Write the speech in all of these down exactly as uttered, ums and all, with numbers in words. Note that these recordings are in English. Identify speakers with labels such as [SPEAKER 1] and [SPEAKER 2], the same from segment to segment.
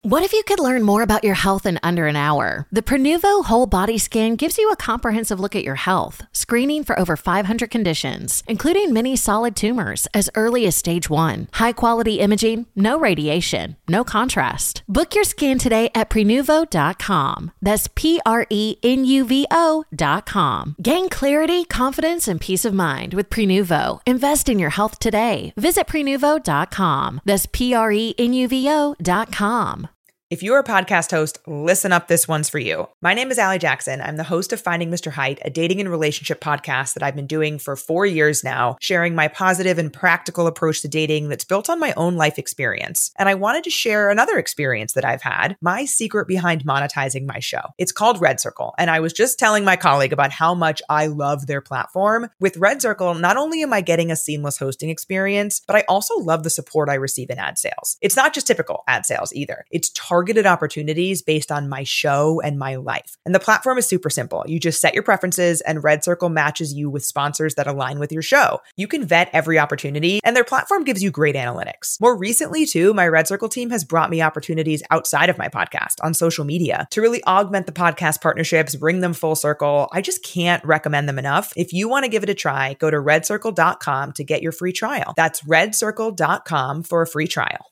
[SPEAKER 1] What if you could learn more about your health in under an hour? The Prenuvo Whole Body Scan gives you a comprehensive look at your health, screening for over five hundred conditions, including many solid tumors as early as stage one. High-quality imaging, no radiation, no contrast. Book your scan today at prenuvo dot com. That's P R E N U V O dot com. Gain clarity, confidence, and peace of mind with Prenuvo. Invest in your health today. Visit prenuvo dot com. That's P R E N U V O dot com.
[SPEAKER 2] If you're a podcast host, listen up, this one's for you. My name is Allie Jackson. I'm the host of Finding Mister Height, a dating and relationship podcast that I've been doing for four years now, sharing my positive and practical approach to dating that's built on my own life experience. And I wanted to share another experience that I've had, my secret behind monetizing my show. It's called Red Circle, and I was just telling my colleague about how much I love their platform. With Red Circle, not only am I getting a seamless hosting experience, but I also love the support I receive in ad sales. It's not just typical ad sales either. It's targeted targeted opportunities based on my show and my life. And the platform is super simple. You just set your preferences and Red Circle matches you with sponsors that align with your show. You can vet every opportunity and their platform gives you great analytics. More recently too, my Red Circle team has brought me opportunities outside of my podcast on social media to really augment the podcast partnerships, bring them full circle. I just can't recommend them enough. If you want to give it a try, go to red circle dot com to get your free trial. That's red circle dot com for a free trial.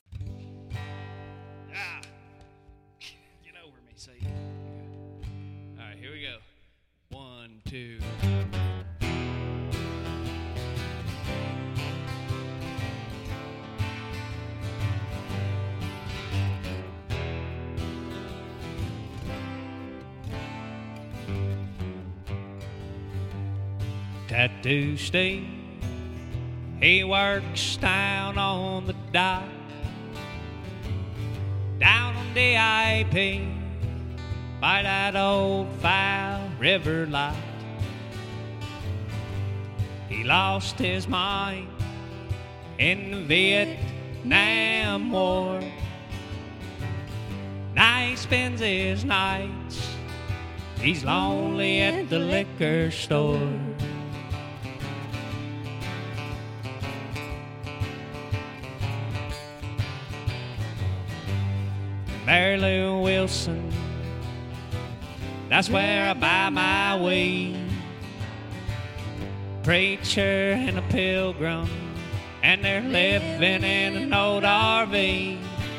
[SPEAKER 3] Two. Tattoo Steve, he works down on the dock, down on the I P, by that old foul river lot. He lost his mind in the Vietnam War. Now he spends his nights, he's lonely at the liquor store. Mary Lou Wilson, that's where I buy my weed. Preacher and a pilgrim, and they're living in an old R V.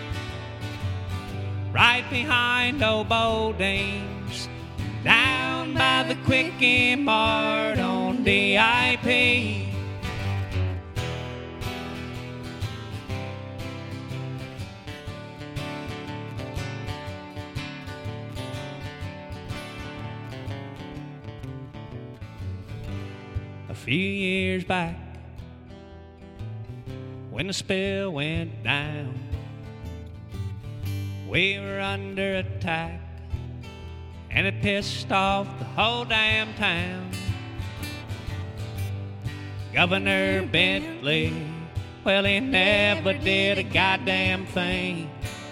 [SPEAKER 3] Right behind old Bodene's, down by the Quickie Mart on D I P. A few years back, when the spill went down, we were under attack, and it pissed off the whole damn town. Governor Bentley, well, he never did a goddamn thing.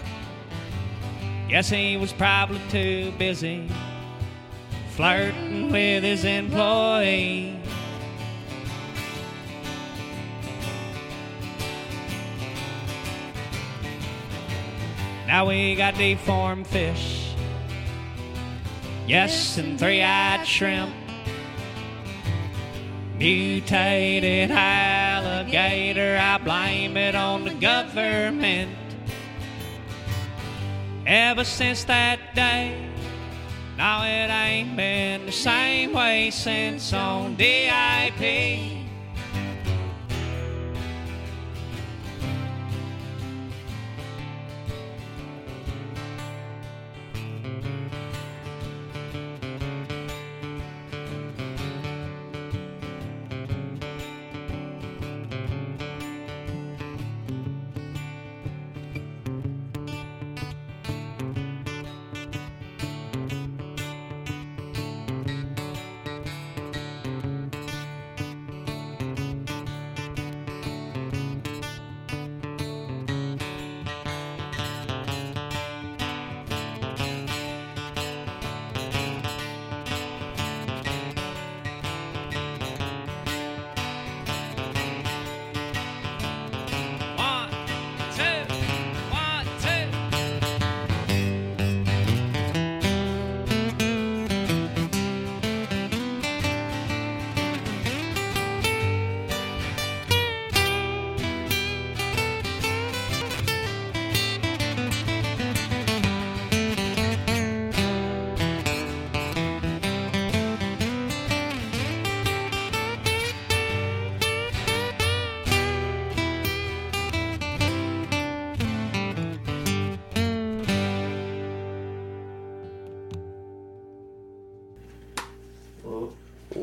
[SPEAKER 3] Guess he was probably too busy flirting with his employee. Now we got deformed fish, yes, and three-eyed shrimp, mutated alligator. I blame it on the government. Ever since that day, no, it ain't been the same way since on D I P.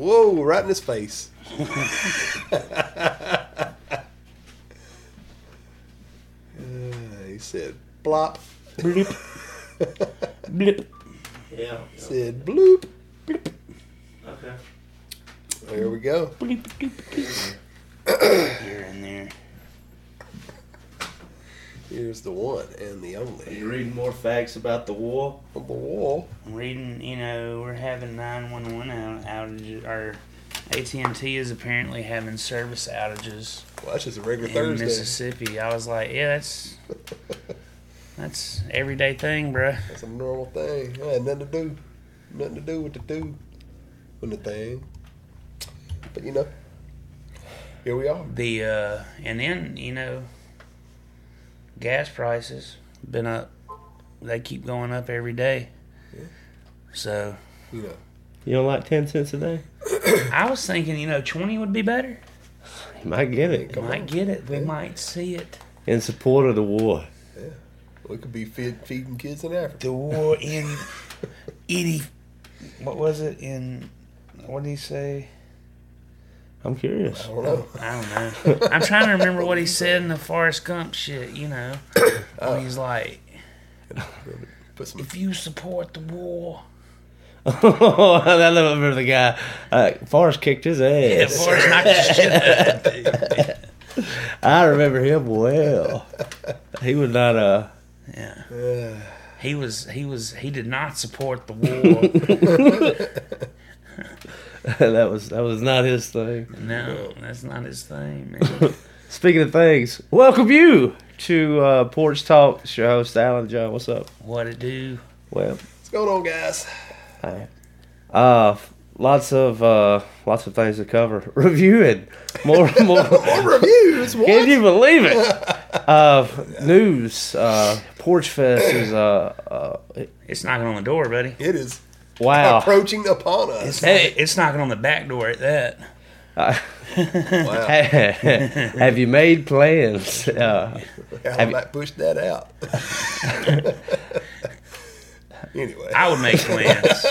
[SPEAKER 4] Whoa, right in his face. uh, he said, "Blop."
[SPEAKER 5] Bloop. Blip. Yeah.
[SPEAKER 4] Said, "Bloop."
[SPEAKER 5] Blip. Okay.
[SPEAKER 4] There we go.
[SPEAKER 5] Bloop, bloop, bloop. You're in there.
[SPEAKER 4] Here's the one and the
[SPEAKER 5] Are
[SPEAKER 4] only.
[SPEAKER 5] you reading more facts about the war?
[SPEAKER 4] On the wall.
[SPEAKER 3] I'm reading, you know, we're having nine one one out- outages. Our A T and T is apparently having service outages
[SPEAKER 4] Well, that's just a regular
[SPEAKER 3] in
[SPEAKER 4] Thursday.
[SPEAKER 3] Mississippi. I was like, yeah, that's that's everyday thing, bruh.
[SPEAKER 4] That's a normal thing. It had nothing to do. Nothing to do with the do. With the thing. But, you know, here we are.
[SPEAKER 3] The uh, and then you know, gas prices been up. They keep going up every day.
[SPEAKER 4] Yeah.
[SPEAKER 3] So
[SPEAKER 4] You know.
[SPEAKER 5] You don't like ten cents a day?
[SPEAKER 3] I was thinking, you know, twenty would be better.
[SPEAKER 5] You might get it.
[SPEAKER 3] We might get it. We might see it.
[SPEAKER 5] In support of the war.
[SPEAKER 4] Yeah. We could be feed, feeding kids in Africa.
[SPEAKER 3] The war in eighty. What was it in? What did he say?
[SPEAKER 5] I'm curious.
[SPEAKER 4] I don't know.
[SPEAKER 3] I don't know. I'm trying to remember what he said in the Forrest Gump shit. You know, when he's like,
[SPEAKER 4] Put some.
[SPEAKER 3] "If you support the war."
[SPEAKER 5] Oh, I remember the guy. Uh, Forrest kicked his
[SPEAKER 3] Yeah,
[SPEAKER 5] ass.
[SPEAKER 3] Forrest knocked the shit out of that dude.
[SPEAKER 5] I remember him well. He was not uh
[SPEAKER 3] Yeah.
[SPEAKER 4] Uh,
[SPEAKER 3] He was, he was, he did not support the war.
[SPEAKER 5] that was that was not his thing.
[SPEAKER 3] No, that's not his thing, man.
[SPEAKER 5] Speaking of things, welcome you to uh, Porch Talk. It's your host Alan John. What's up?
[SPEAKER 3] What it do?
[SPEAKER 5] Well,
[SPEAKER 4] what's going on, guys?
[SPEAKER 5] hi. Uh, lots of uh, lots of things to cover. Review and more more.
[SPEAKER 4] More reviews. What?
[SPEAKER 5] Can you believe it? Uh, news. Uh, Porch Fest is uh, uh
[SPEAKER 3] It's knocking on the door, buddy.
[SPEAKER 4] It is
[SPEAKER 5] wow.
[SPEAKER 4] approaching upon us.
[SPEAKER 3] It's,
[SPEAKER 5] Hey.
[SPEAKER 3] it's knocking on the back door at that.
[SPEAKER 5] Uh,
[SPEAKER 4] Wow.
[SPEAKER 5] have you made plans? Uh,
[SPEAKER 4] How
[SPEAKER 5] have you-
[SPEAKER 4] might push that out. Anyway.
[SPEAKER 3] I would make plans.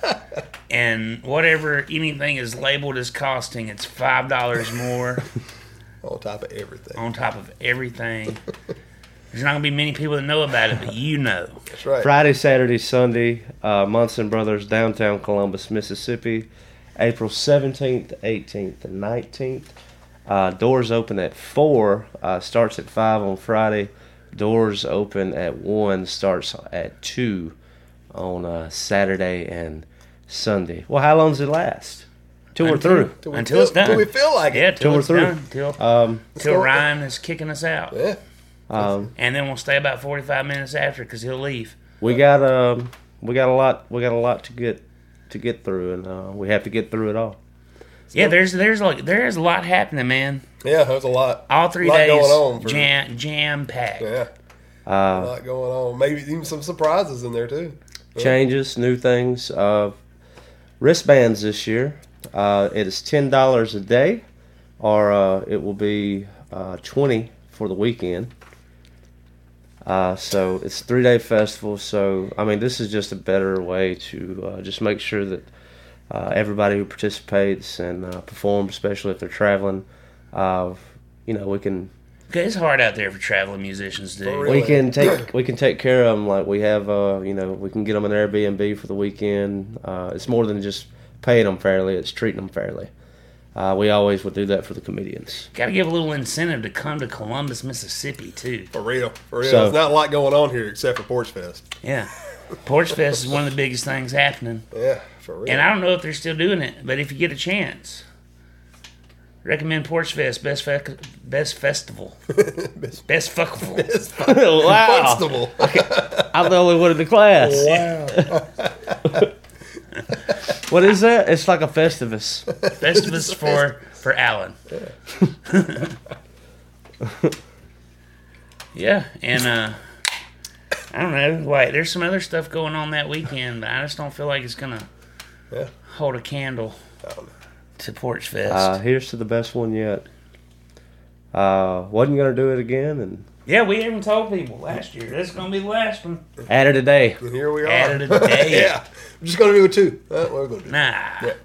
[SPEAKER 3] And whatever anything is labeled as costing, it's five dollars more
[SPEAKER 4] On top of everything.
[SPEAKER 3] on top of everything. There's not going to be many people that know about it, but you know.
[SPEAKER 4] That's right.
[SPEAKER 5] Friday, Saturday, Sunday, uh, Munson Brothers, downtown Columbus, Mississippi, April seventeenth, eighteenth, and nineteenth. Uh, doors open at four, uh, starts at five on Friday. Doors open at one, starts at two on uh, Saturday and Sunday. Well, how long does it last? Till we're
[SPEAKER 3] Until-
[SPEAKER 5] through.
[SPEAKER 4] Till we
[SPEAKER 3] Until
[SPEAKER 4] feel,
[SPEAKER 3] it's done.
[SPEAKER 4] Till we feel like
[SPEAKER 3] Yeah,
[SPEAKER 4] it.
[SPEAKER 3] till
[SPEAKER 5] we're
[SPEAKER 3] it's
[SPEAKER 5] through.
[SPEAKER 3] done. Till,
[SPEAKER 5] Um,
[SPEAKER 3] till
[SPEAKER 4] go.
[SPEAKER 3] Ryan is kicking us out.
[SPEAKER 4] Yeah.
[SPEAKER 5] um,
[SPEAKER 3] And then we'll stay about forty-five minutes after because he'll leave.
[SPEAKER 5] we got um, we got a lot. We got a lot to get to get through, and uh, we have to get through it all.
[SPEAKER 3] Yeah, there's there's like there's a lot happening, man.
[SPEAKER 4] Yeah, there's a lot.
[SPEAKER 3] All three
[SPEAKER 4] lot
[SPEAKER 3] days
[SPEAKER 4] going on for-
[SPEAKER 3] jam jam packed.
[SPEAKER 4] Yeah. A
[SPEAKER 5] Uh,
[SPEAKER 4] lot going on. Maybe even some surprises in there, too.
[SPEAKER 5] changes, new things. Uh, wristbands this year. Uh, it is ten dollars a day, or uh, it will be uh, twenty for the weekend. Uh, so it's a three-day festival. So I mean, this is just a better way to uh, just make sure that uh, everybody who participates and uh, performs, especially if they're traveling, uh, you know, we can
[SPEAKER 3] Okay, it's hard out there for traveling musicians, dude.
[SPEAKER 4] For real.
[SPEAKER 5] we can take we can take care of them. Like we have, uh, you know, we can get them an Airbnb for the weekend. Uh, it's more than just paying them fairly; it's treating them fairly. Uh, we always would do that for the comedians.
[SPEAKER 3] Got to give a little incentive to come to Columbus, Mississippi, too.
[SPEAKER 4] For real. For real.
[SPEAKER 5] So-
[SPEAKER 4] There's not a lot going on here except for Porch Fest.
[SPEAKER 3] Yeah. Porch Fest is one of the biggest things happening.
[SPEAKER 4] Yeah, for real.
[SPEAKER 3] And I don't know if they're still doing it, but if you get a chance, recommend Porch Fest, best fe- best festival,
[SPEAKER 4] Best-
[SPEAKER 3] best fuckable.
[SPEAKER 5] Wow,
[SPEAKER 4] Festival.
[SPEAKER 5] I'm the only one in the class.
[SPEAKER 4] Wow.
[SPEAKER 5] What is that? It's like a Festivus.
[SPEAKER 3] Festivus for for Alan. Yeah, and uh, I don't know, like there's some other stuff going on that weekend, but I just don't feel like it's gonna
[SPEAKER 4] Yeah.
[SPEAKER 3] hold a candle to Porch Fest.
[SPEAKER 5] Uh, here's to the best one yet. Uh, wasn't gonna do it again, and
[SPEAKER 3] yeah, we even told people last year this is gonna be the last one.
[SPEAKER 5] added a day.
[SPEAKER 4] And here we are.
[SPEAKER 3] Added a day.
[SPEAKER 4] Yeah. I'm just going to do it, too. That's what we're going to do.
[SPEAKER 3] Nah,
[SPEAKER 4] Yeah.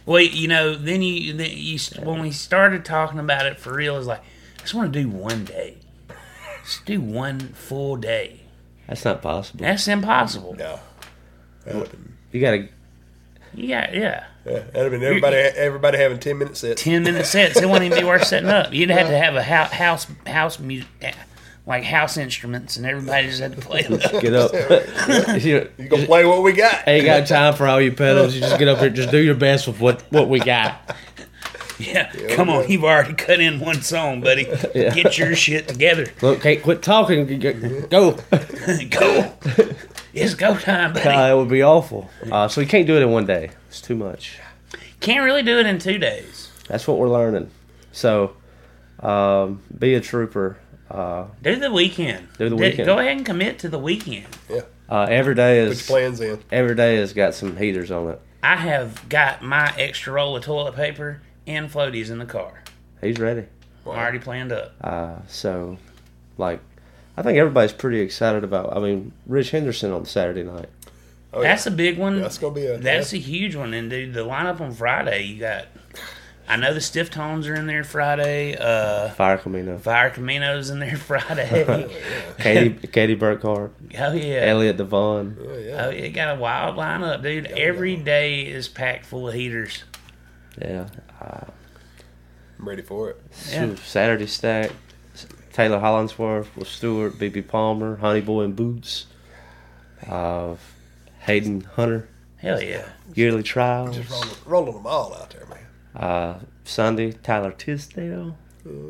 [SPEAKER 6] Well, you know, then you, then you when we started talking about it for real, it was like, I just want to do one day. Just do one full day.
[SPEAKER 5] That's not possible.
[SPEAKER 6] That's impossible.
[SPEAKER 4] No. That'd have been,
[SPEAKER 5] You gotta.
[SPEAKER 6] Yeah, yeah.
[SPEAKER 4] yeah, that'd have been everybody, everybody having ten minute sets.
[SPEAKER 6] Ten minute sets. It wouldn't even be worth setting up. You'd have to have a house, house, house music, like house instruments, and everybody just had to play them.
[SPEAKER 5] Get up. you,
[SPEAKER 4] You gonna play what we got?
[SPEAKER 5] ain't got time for all your pedals. You just get up here, just do your best with what, what we got.
[SPEAKER 6] Yeah, come on. You've already cut in one song, buddy.
[SPEAKER 5] Yeah.
[SPEAKER 6] Get your shit together.
[SPEAKER 5] Look, can't quit talking. Go.
[SPEAKER 6] Go. It's go time, buddy.
[SPEAKER 5] Uh, it would be awful. Uh, so you can't do it in one day. It's too much.
[SPEAKER 6] Can't really do it in two days.
[SPEAKER 5] That's what we're learning. So, um, be a trooper. Uh,
[SPEAKER 6] Do the weekend.
[SPEAKER 5] Do the
[SPEAKER 6] D-
[SPEAKER 5] weekend.
[SPEAKER 6] Go ahead and commit to the weekend.
[SPEAKER 4] Yeah.
[SPEAKER 5] uh, every day
[SPEAKER 4] Put
[SPEAKER 5] is
[SPEAKER 4] your plans in.
[SPEAKER 5] every day has got some heaters on it.
[SPEAKER 6] I have got my extra roll of toilet paper and floaties in the car.
[SPEAKER 5] He's ready.
[SPEAKER 6] Already planned up.
[SPEAKER 5] Uh, so, like, I think everybody's pretty excited about. I mean, Rich Henderson on Saturday night.
[SPEAKER 4] Oh, yeah.
[SPEAKER 6] That's a big one.
[SPEAKER 4] That's gonna be a-
[SPEAKER 6] That's
[SPEAKER 4] yeah.
[SPEAKER 6] a huge one. And dude, the lineup on Friday, you got. I know the Stiff Tones are in there Friday. Uh,
[SPEAKER 5] Fire Camino.
[SPEAKER 6] Fire Camino's in there Friday.
[SPEAKER 5] Katie Katie Burkhart.
[SPEAKER 6] Oh yeah.
[SPEAKER 5] Elliot Devon.
[SPEAKER 4] Oh, yeah.
[SPEAKER 6] Oh, it got a wild lineup, dude. Every day is packed full of heaters.
[SPEAKER 5] Yeah. Uh,
[SPEAKER 4] I'm ready for it.
[SPEAKER 6] Yeah.
[SPEAKER 5] Saturday stack. Taylor Hollingsworth with Stewart, B B Palmer, Honey Boy and Boots. Uh, Hayden Hunter.
[SPEAKER 6] Hell yeah.
[SPEAKER 5] Yearly Trials.
[SPEAKER 4] Just rolling, rolling them all out there, man.
[SPEAKER 5] Uh, Sunday, Tyler Tisdale.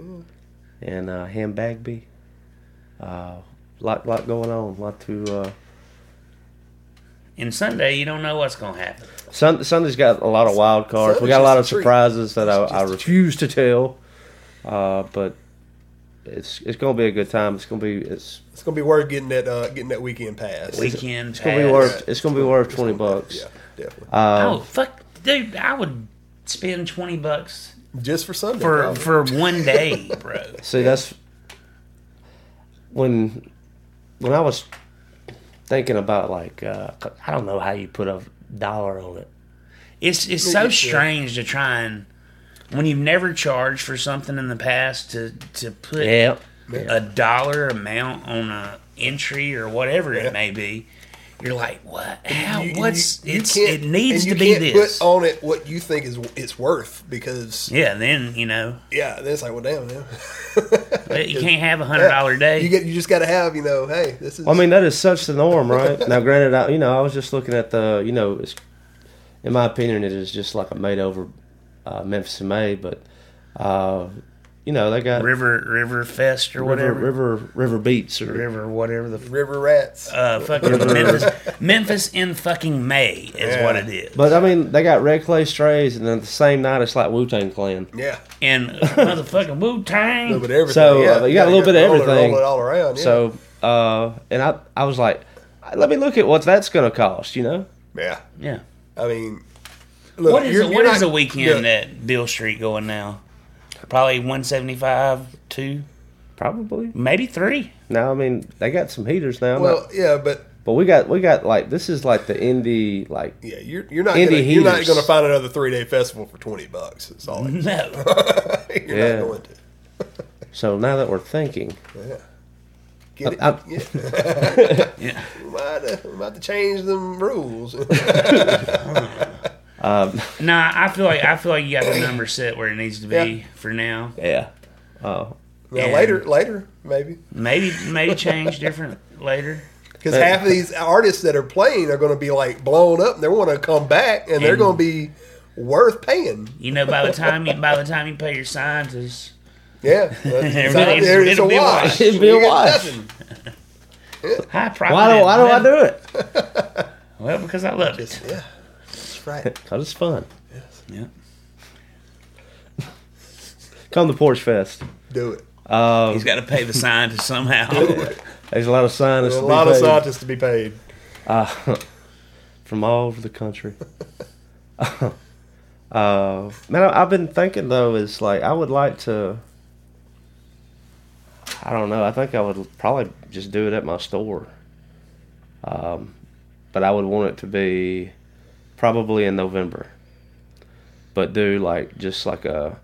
[SPEAKER 5] And uh, Ham Bagby. Uh, lot, lot going on. Lot to. Uh,
[SPEAKER 6] And Sunday, you don't know what's gonna happen.
[SPEAKER 5] Sun, Sunday's got a lot of wild cards. We got a lot of
[SPEAKER 4] Sunday's just a treat.
[SPEAKER 5] surprises that I,
[SPEAKER 4] It's
[SPEAKER 5] I
[SPEAKER 4] just a
[SPEAKER 5] refuse to tell. Uh, but it's it's gonna be a good time. It's gonna be it's
[SPEAKER 4] It's gonna be worth getting that uh, getting that weekend pass.
[SPEAKER 6] Weekend
[SPEAKER 5] it's gonna be
[SPEAKER 6] pass.
[SPEAKER 5] worth it's gonna be worth twenty bucks.
[SPEAKER 4] Yeah, definitely.
[SPEAKER 5] Uh,
[SPEAKER 6] Oh fuck, dude! I would spend twenty bucks
[SPEAKER 4] Just for Sunday.
[SPEAKER 6] for
[SPEAKER 4] probably.
[SPEAKER 6] for one day, bro.
[SPEAKER 5] See, that's when when I was thinking about like uh, I don't know how you put a dollar on it.
[SPEAKER 6] It's it's so strange to try and when you've never charged for something in the past to to put
[SPEAKER 5] Yeah,
[SPEAKER 6] a dollar amount on a entry or whatever it may be. You're like, what? How?
[SPEAKER 4] You- you-
[SPEAKER 6] What's
[SPEAKER 4] you
[SPEAKER 6] it's?
[SPEAKER 4] can't-
[SPEAKER 6] It needs
[SPEAKER 4] and
[SPEAKER 6] to
[SPEAKER 4] you
[SPEAKER 6] be
[SPEAKER 4] can't
[SPEAKER 6] this.
[SPEAKER 4] Put on it what you think is it's worth because
[SPEAKER 6] Yeah, then you know
[SPEAKER 4] yeah, then it's like well damn, yeah.
[SPEAKER 6] but you can't have a hundred dollar day.
[SPEAKER 4] You get you just got to have you know hey this is
[SPEAKER 5] well, I mean that is such the norm, right? Now, granted, I, you know I was just looking at the you know it's, in my opinion it is just like a made over uh, Memphis in May, but uh, you know they got
[SPEAKER 6] River River Fest or
[SPEAKER 5] River
[SPEAKER 6] whatever.
[SPEAKER 5] River River Beats or
[SPEAKER 6] River, whatever the
[SPEAKER 4] river rats.
[SPEAKER 6] uh, fucking Memphis, Memphis in fucking May is
[SPEAKER 4] Yeah.
[SPEAKER 6] what it is.
[SPEAKER 5] But I mean, they got Red Clay Strays, and then the same night it's like Wu Tang Clan.
[SPEAKER 4] yeah,
[SPEAKER 6] And motherfucking Wu
[SPEAKER 4] a little
[SPEAKER 6] Tang.
[SPEAKER 4] bit of everything.
[SPEAKER 5] So,
[SPEAKER 4] yeah.
[SPEAKER 5] uh, you got a little bit of
[SPEAKER 4] roll it-
[SPEAKER 5] everything.
[SPEAKER 4] Roll it all around. Yeah.
[SPEAKER 5] So, uh, and I, I was like, let me look at what that's going to cost. You know,
[SPEAKER 4] yeah,
[SPEAKER 6] Yeah.
[SPEAKER 4] I mean, look,
[SPEAKER 6] What is
[SPEAKER 4] you're,
[SPEAKER 6] a,
[SPEAKER 4] you're
[SPEAKER 6] what is
[SPEAKER 4] not-
[SPEAKER 6] a weekend
[SPEAKER 4] yeah,
[SPEAKER 6] at Bill Street going now? Probably one seventy five, two,
[SPEAKER 5] probably.
[SPEAKER 6] maybe three.
[SPEAKER 5] Now, I mean, they got some heaters now,
[SPEAKER 4] Well,
[SPEAKER 5] not-
[SPEAKER 4] yeah, but
[SPEAKER 5] but we got we got like this is like the indie like
[SPEAKER 4] yeah, you're you're not
[SPEAKER 5] Indie
[SPEAKER 4] gonna, you're not
[SPEAKER 5] heaters.
[SPEAKER 4] going to find another three day festival for twenty bucks. That's all.
[SPEAKER 6] No.
[SPEAKER 4] you're
[SPEAKER 5] Yeah.
[SPEAKER 4] not going to.
[SPEAKER 5] So now that we're thinking,
[SPEAKER 4] Yeah. Get it?
[SPEAKER 5] I-
[SPEAKER 4] yeah.
[SPEAKER 6] Yeah.
[SPEAKER 4] we, might, uh, we might have to change them rules.
[SPEAKER 6] Nah, I feel like I feel like you got the number set where it needs to be
[SPEAKER 4] Yeah.
[SPEAKER 6] for now.
[SPEAKER 5] yeah, oh,
[SPEAKER 4] Now,
[SPEAKER 6] And-
[SPEAKER 4] later, later, maybe.
[SPEAKER 6] Maybe maybe change different later.
[SPEAKER 4] Because half of these artists that are playing are going to be like blown up and they want to come back and they're
[SPEAKER 6] And-
[SPEAKER 4] going to be worth paying.
[SPEAKER 6] You know, by the time you by the time you pay your scientists,
[SPEAKER 4] Yeah. That's,
[SPEAKER 6] Everything-
[SPEAKER 4] there, it's
[SPEAKER 6] it'll
[SPEAKER 4] a
[SPEAKER 6] be a
[SPEAKER 4] wash.
[SPEAKER 6] wash.
[SPEAKER 5] It'll be a
[SPEAKER 4] You get
[SPEAKER 5] wash.
[SPEAKER 4] nothing.
[SPEAKER 6] high profit.
[SPEAKER 5] why do why do I do it?
[SPEAKER 6] Well, because I love
[SPEAKER 4] Just,
[SPEAKER 6] it.
[SPEAKER 4] yeah. That's right.
[SPEAKER 5] Cause it's fun.
[SPEAKER 6] Yeah.
[SPEAKER 5] Come to Porch Fest.
[SPEAKER 4] Do it.
[SPEAKER 5] Um,
[SPEAKER 6] He's got to pay the scientists somehow.
[SPEAKER 5] there's a lot of scientists.
[SPEAKER 4] There's a
[SPEAKER 5] to be
[SPEAKER 4] lot of
[SPEAKER 5] paid.
[SPEAKER 4] scientists to be paid.
[SPEAKER 5] Uh, from all over the country. uh, man, I- I've been thinking though, is like I would like to. I don't know. I think I would probably just do it at my store. Um, but I would want it to be probably in November. but do like just like a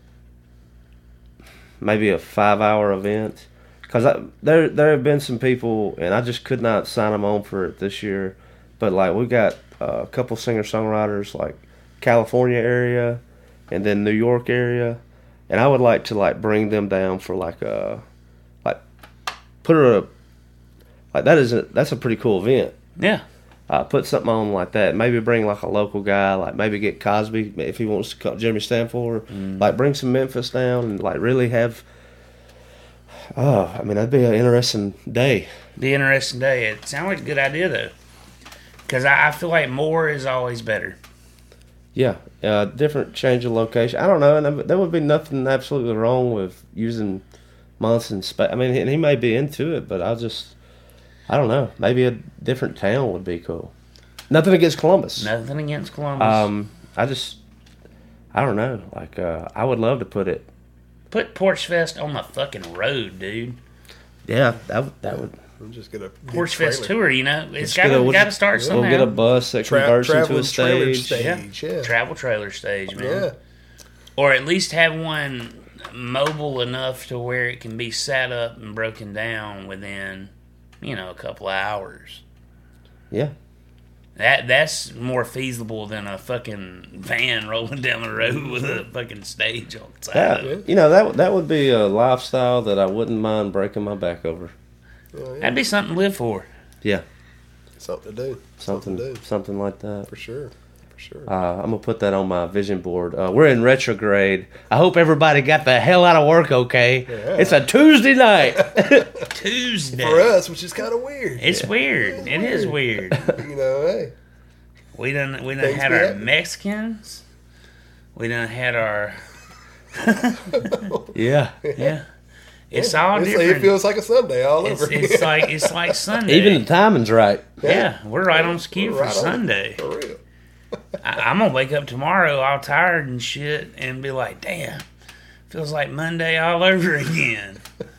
[SPEAKER 5] maybe a five hour event. Because there there have been some people, and I just could not sign them on for it this year. But like we got uh, a couple singer songwriters like California area, and then New York area, and I would like to like bring them down for like a like put a like that is a that's a pretty cool event.
[SPEAKER 6] Yeah.
[SPEAKER 5] Uh, put something on like that. Maybe bring like a local guy, like maybe get Cosby if he wants to call Jimmy Stanford.
[SPEAKER 6] Mm.
[SPEAKER 5] Like bring some Memphis down and like really have. Oh, I mean that'd be an interesting day.
[SPEAKER 6] The interesting day. It sounds like a good idea though, because I, I feel like more is always better.
[SPEAKER 5] Yeah, uh, different change of location. I don't know, and there would be nothing absolutely wrong with using Munson space. I mean, and he may be into it, but I just. I don't know. Maybe a different town would be cool. Nothing against Columbus.
[SPEAKER 6] Nothing against Columbus.
[SPEAKER 5] Um, I just, I don't know. Like, uh, I would love to put it.
[SPEAKER 6] Put Porch Fest on the fucking road, dude.
[SPEAKER 5] Yeah, that would- that would.
[SPEAKER 4] We'll just get a big
[SPEAKER 6] Porch Fest
[SPEAKER 4] trailer.
[SPEAKER 6] tour, you know, it's
[SPEAKER 5] Let's
[SPEAKER 6] got
[SPEAKER 5] get a-
[SPEAKER 6] to
[SPEAKER 5] we'll
[SPEAKER 6] got to
[SPEAKER 5] just-
[SPEAKER 6] start somehow.
[SPEAKER 5] We'll get a bus that
[SPEAKER 4] Tra-
[SPEAKER 5] converts into
[SPEAKER 4] traveling
[SPEAKER 5] a
[SPEAKER 4] trailer
[SPEAKER 5] stage.
[SPEAKER 4] stage. Yeah.
[SPEAKER 6] Travel trailer stage, man.
[SPEAKER 4] Yeah.
[SPEAKER 6] Or at least have one mobile enough to where it can be set up and broken down within, you know, a couple of hours.
[SPEAKER 5] Yeah.
[SPEAKER 6] That that's more feasible than a fucking van rolling down the road with a fucking stage on the side
[SPEAKER 5] Yeah.
[SPEAKER 6] of it.
[SPEAKER 5] You know, that that would be a lifestyle that I wouldn't mind breaking my back over.
[SPEAKER 4] Oh, yeah.
[SPEAKER 6] That'd be something to live for.
[SPEAKER 5] Yeah.
[SPEAKER 4] Something to do.
[SPEAKER 5] Something,
[SPEAKER 4] to do.
[SPEAKER 5] something like that.
[SPEAKER 4] For sure. For sure.
[SPEAKER 5] Uh, I'm gonna put that on my vision board. Uh, we're in retrograde. I hope everybody got the hell out of work okay.
[SPEAKER 4] Yeah.
[SPEAKER 5] It's a Tuesday night.
[SPEAKER 6] Tuesday.
[SPEAKER 4] For us, which is kind of weird.
[SPEAKER 6] It's weird. It is weird.
[SPEAKER 4] You know, hey.
[SPEAKER 6] We done we done
[SPEAKER 4] Things
[SPEAKER 6] had
[SPEAKER 4] be
[SPEAKER 6] our
[SPEAKER 4] happening.
[SPEAKER 6] Mexicans. We done had our
[SPEAKER 5] Yeah.
[SPEAKER 6] yeah. It's all
[SPEAKER 4] It's like-
[SPEAKER 6] different.
[SPEAKER 4] It feels like a Sunday all
[SPEAKER 6] it's,
[SPEAKER 4] over.
[SPEAKER 6] it's like it's like Sunday.
[SPEAKER 5] Even the timing's right.
[SPEAKER 6] yeah, we're right on skew
[SPEAKER 4] We're
[SPEAKER 6] for
[SPEAKER 4] right on.
[SPEAKER 6] Sunday.
[SPEAKER 4] For real.
[SPEAKER 6] I, I'm gonna wake up tomorrow all tired and shit and be like, damn, feels like Monday all over again.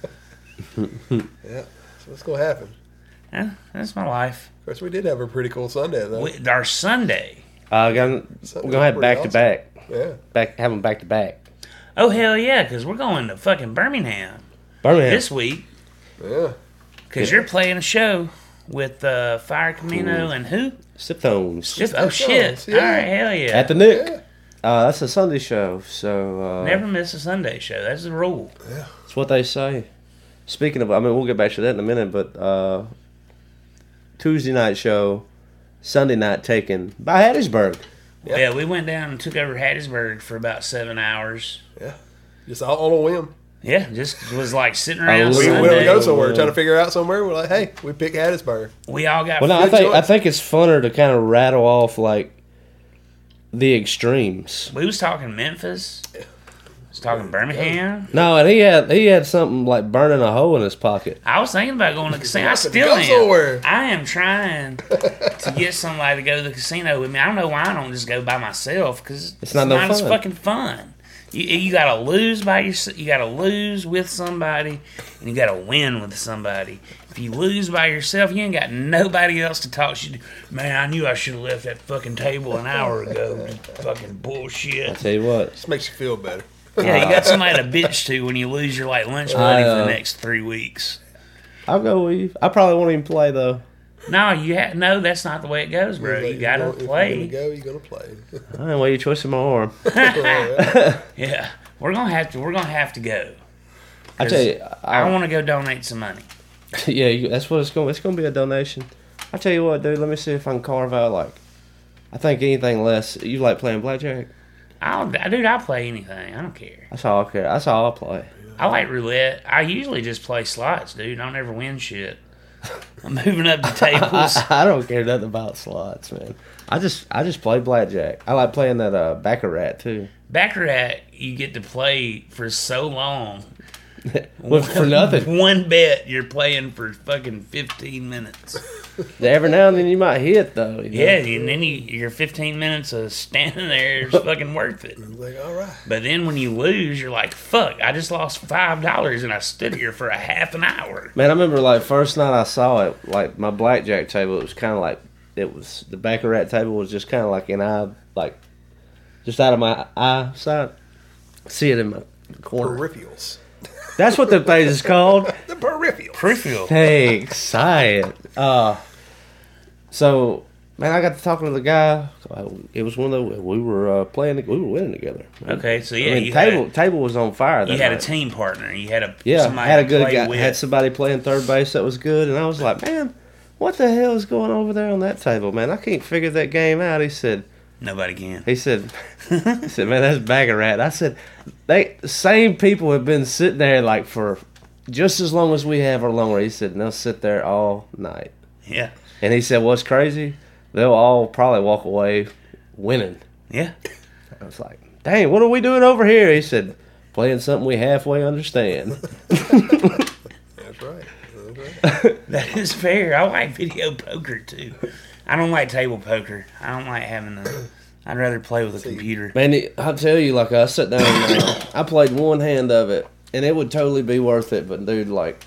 [SPEAKER 4] Yeah. So what's going to happen?
[SPEAKER 6] Yeah, that's my life.
[SPEAKER 4] Of course, we did have a pretty cool Sunday, though.
[SPEAKER 6] We, our Sunday.
[SPEAKER 5] Uh, gonna, we're gonna have
[SPEAKER 4] Pretty
[SPEAKER 5] back to
[SPEAKER 4] awesome.
[SPEAKER 5] back.
[SPEAKER 4] Yeah.
[SPEAKER 5] Back have them back to back.
[SPEAKER 6] Oh hell yeah, because we're going to fucking Birmingham
[SPEAKER 5] Birmingham.
[SPEAKER 6] this week.
[SPEAKER 4] Yeah.
[SPEAKER 6] Because you're playing a show with uh, Fire Camino and who?
[SPEAKER 5] Siptones
[SPEAKER 6] Just, oh shit!
[SPEAKER 4] Siptones, yeah.
[SPEAKER 6] All right, hell yeah.
[SPEAKER 5] at the Nick.
[SPEAKER 4] Yeah.
[SPEAKER 5] Uh, that's a Sunday show, so uh,
[SPEAKER 6] Never miss a Sunday show. That's the rule.
[SPEAKER 5] that's what they say. Speaking of, I mean, we'll get back to that in a minute, but uh, Tuesday night show, Sunday night taken by Hattiesburg.
[SPEAKER 4] Yeah.
[SPEAKER 6] Yeah, we went down and took over Hattiesburg for about seven hours.
[SPEAKER 4] Yeah. Just all on a whim.
[SPEAKER 6] Yeah, just was like sitting around
[SPEAKER 5] Oh,
[SPEAKER 4] We
[SPEAKER 6] Sunday.
[SPEAKER 4] went to go
[SPEAKER 6] We,
[SPEAKER 4] somewhere, trying to figure out somewhere. We're like, hey, we picked Hattiesburg.
[SPEAKER 6] all got
[SPEAKER 5] Well, no, I
[SPEAKER 4] Good
[SPEAKER 5] think
[SPEAKER 4] joint.
[SPEAKER 5] I think it's funner to kind of rattle off like the extremes.
[SPEAKER 6] we was talking Memphis. Was talking Birmingham.
[SPEAKER 5] No, and he had he had something like burning a hole in his pocket.
[SPEAKER 6] I was thinking about going to the casino. I
[SPEAKER 4] Nothing to
[SPEAKER 6] still
[SPEAKER 4] go
[SPEAKER 6] am.
[SPEAKER 4] somewhere.
[SPEAKER 6] I am trying to get somebody to go to the casino with me. I don't know why I don't just go by myself because it's,
[SPEAKER 5] not no
[SPEAKER 6] as
[SPEAKER 5] fun.
[SPEAKER 6] fucking fun. You you gotta lose by your you gotta lose with somebody and you gotta win with somebody. If you lose by yourself, you ain't got nobody else to talk shit to. Man, I knew I should have left that fucking table an hour ago. Fucking bullshit.
[SPEAKER 5] Tell you what,
[SPEAKER 4] Just makes you feel better.
[SPEAKER 6] Yeah, you got somebody to bitch to when you lose your like lunch money
[SPEAKER 5] I,
[SPEAKER 6] for
[SPEAKER 5] uh,
[SPEAKER 6] the next three weeks.
[SPEAKER 5] I'll go with you. I probably won't even play though.
[SPEAKER 6] No, you ha- no, that's not the way it goes, bro.
[SPEAKER 4] Like,
[SPEAKER 6] You gotta
[SPEAKER 4] gonna- If
[SPEAKER 6] play.
[SPEAKER 4] you're gonna go, you're gonna play.
[SPEAKER 5] I ain't weigh your choice in my arm.
[SPEAKER 6] Yeah, we're gonna have to. We're gonna have to go.
[SPEAKER 5] I tell you,
[SPEAKER 6] I,
[SPEAKER 5] I,
[SPEAKER 6] want to go donate some money.
[SPEAKER 5] yeah, you, that's what it's going. It's going to be a donation. I tell you what, dude. Let me see if I can carve out like. I think anything less. You like playing blackjack?
[SPEAKER 6] I'll, dude, I'll play anything. I don't care.
[SPEAKER 5] That's all I care. That's all I play.
[SPEAKER 6] I like roulette. I usually just play slots, dude. I don't ever win shit. I'm moving up the tables.
[SPEAKER 5] I, I don't care nothing about slots, man. I just I just play blackjack. I like playing that uh, baccarat too.
[SPEAKER 6] Baccarat, you get to play for so long.
[SPEAKER 5] Well, for nothing.
[SPEAKER 6] One bet, you're playing for fucking fifteen minutes.
[SPEAKER 5] Every now and then you might hit though. You know?
[SPEAKER 6] Yeah, and then you, your fifteen minutes of standing there is fucking worth it.
[SPEAKER 4] I'm like, all right.
[SPEAKER 6] But then when you lose, you're like, fuck, I just lost five dollars and I stood here for a half an hour.
[SPEAKER 5] Man, I remember like first night I saw it, like my blackjack table. It was kind of like it was the baccarat table was just kind of like an eye, like just out of my eyesight. See it in my corner.
[SPEAKER 4] Peripherals.
[SPEAKER 5] That's what the thing is called.
[SPEAKER 4] The peripherals.
[SPEAKER 6] Peripheral.
[SPEAKER 5] Hey, excited. Uh, so, man, I got to talking to the guy. It was one of the, we were uh, playing, we were winning together.
[SPEAKER 6] Okay, so yeah,
[SPEAKER 5] I mean,
[SPEAKER 6] you
[SPEAKER 5] table
[SPEAKER 6] had,
[SPEAKER 5] table was on fire. That
[SPEAKER 6] you had a
[SPEAKER 5] night.
[SPEAKER 6] team partner. You had a
[SPEAKER 5] Yeah,
[SPEAKER 6] somebody
[SPEAKER 5] had a
[SPEAKER 6] to
[SPEAKER 5] good
[SPEAKER 6] play
[SPEAKER 5] guy.
[SPEAKER 6] with.
[SPEAKER 5] Had somebody playing third base that was good, and I was like, man, what the hell is going over there on that table, man? I can't figure that game out. He said,
[SPEAKER 6] Nobody can.
[SPEAKER 5] he said, he said, man, that's bag of rat. I said, they same people have been sitting there like for just as long as we have or longer. He said, and they'll sit there all night.
[SPEAKER 6] Yeah,
[SPEAKER 5] And he said, what's crazy? They'll all probably walk away winning.
[SPEAKER 6] yeah.
[SPEAKER 5] I was like, dang, what are we doing over here? He said, playing something we halfway understand.
[SPEAKER 4] That's right. That's right.
[SPEAKER 6] That is fair. I like video poker too. I don't like table poker. I don't like having a. I'd rather play with a computer.
[SPEAKER 5] Man, it- I'll tell you, like, I sat down and uh, I played one hand of it, and it would totally be worth it. But, dude, like,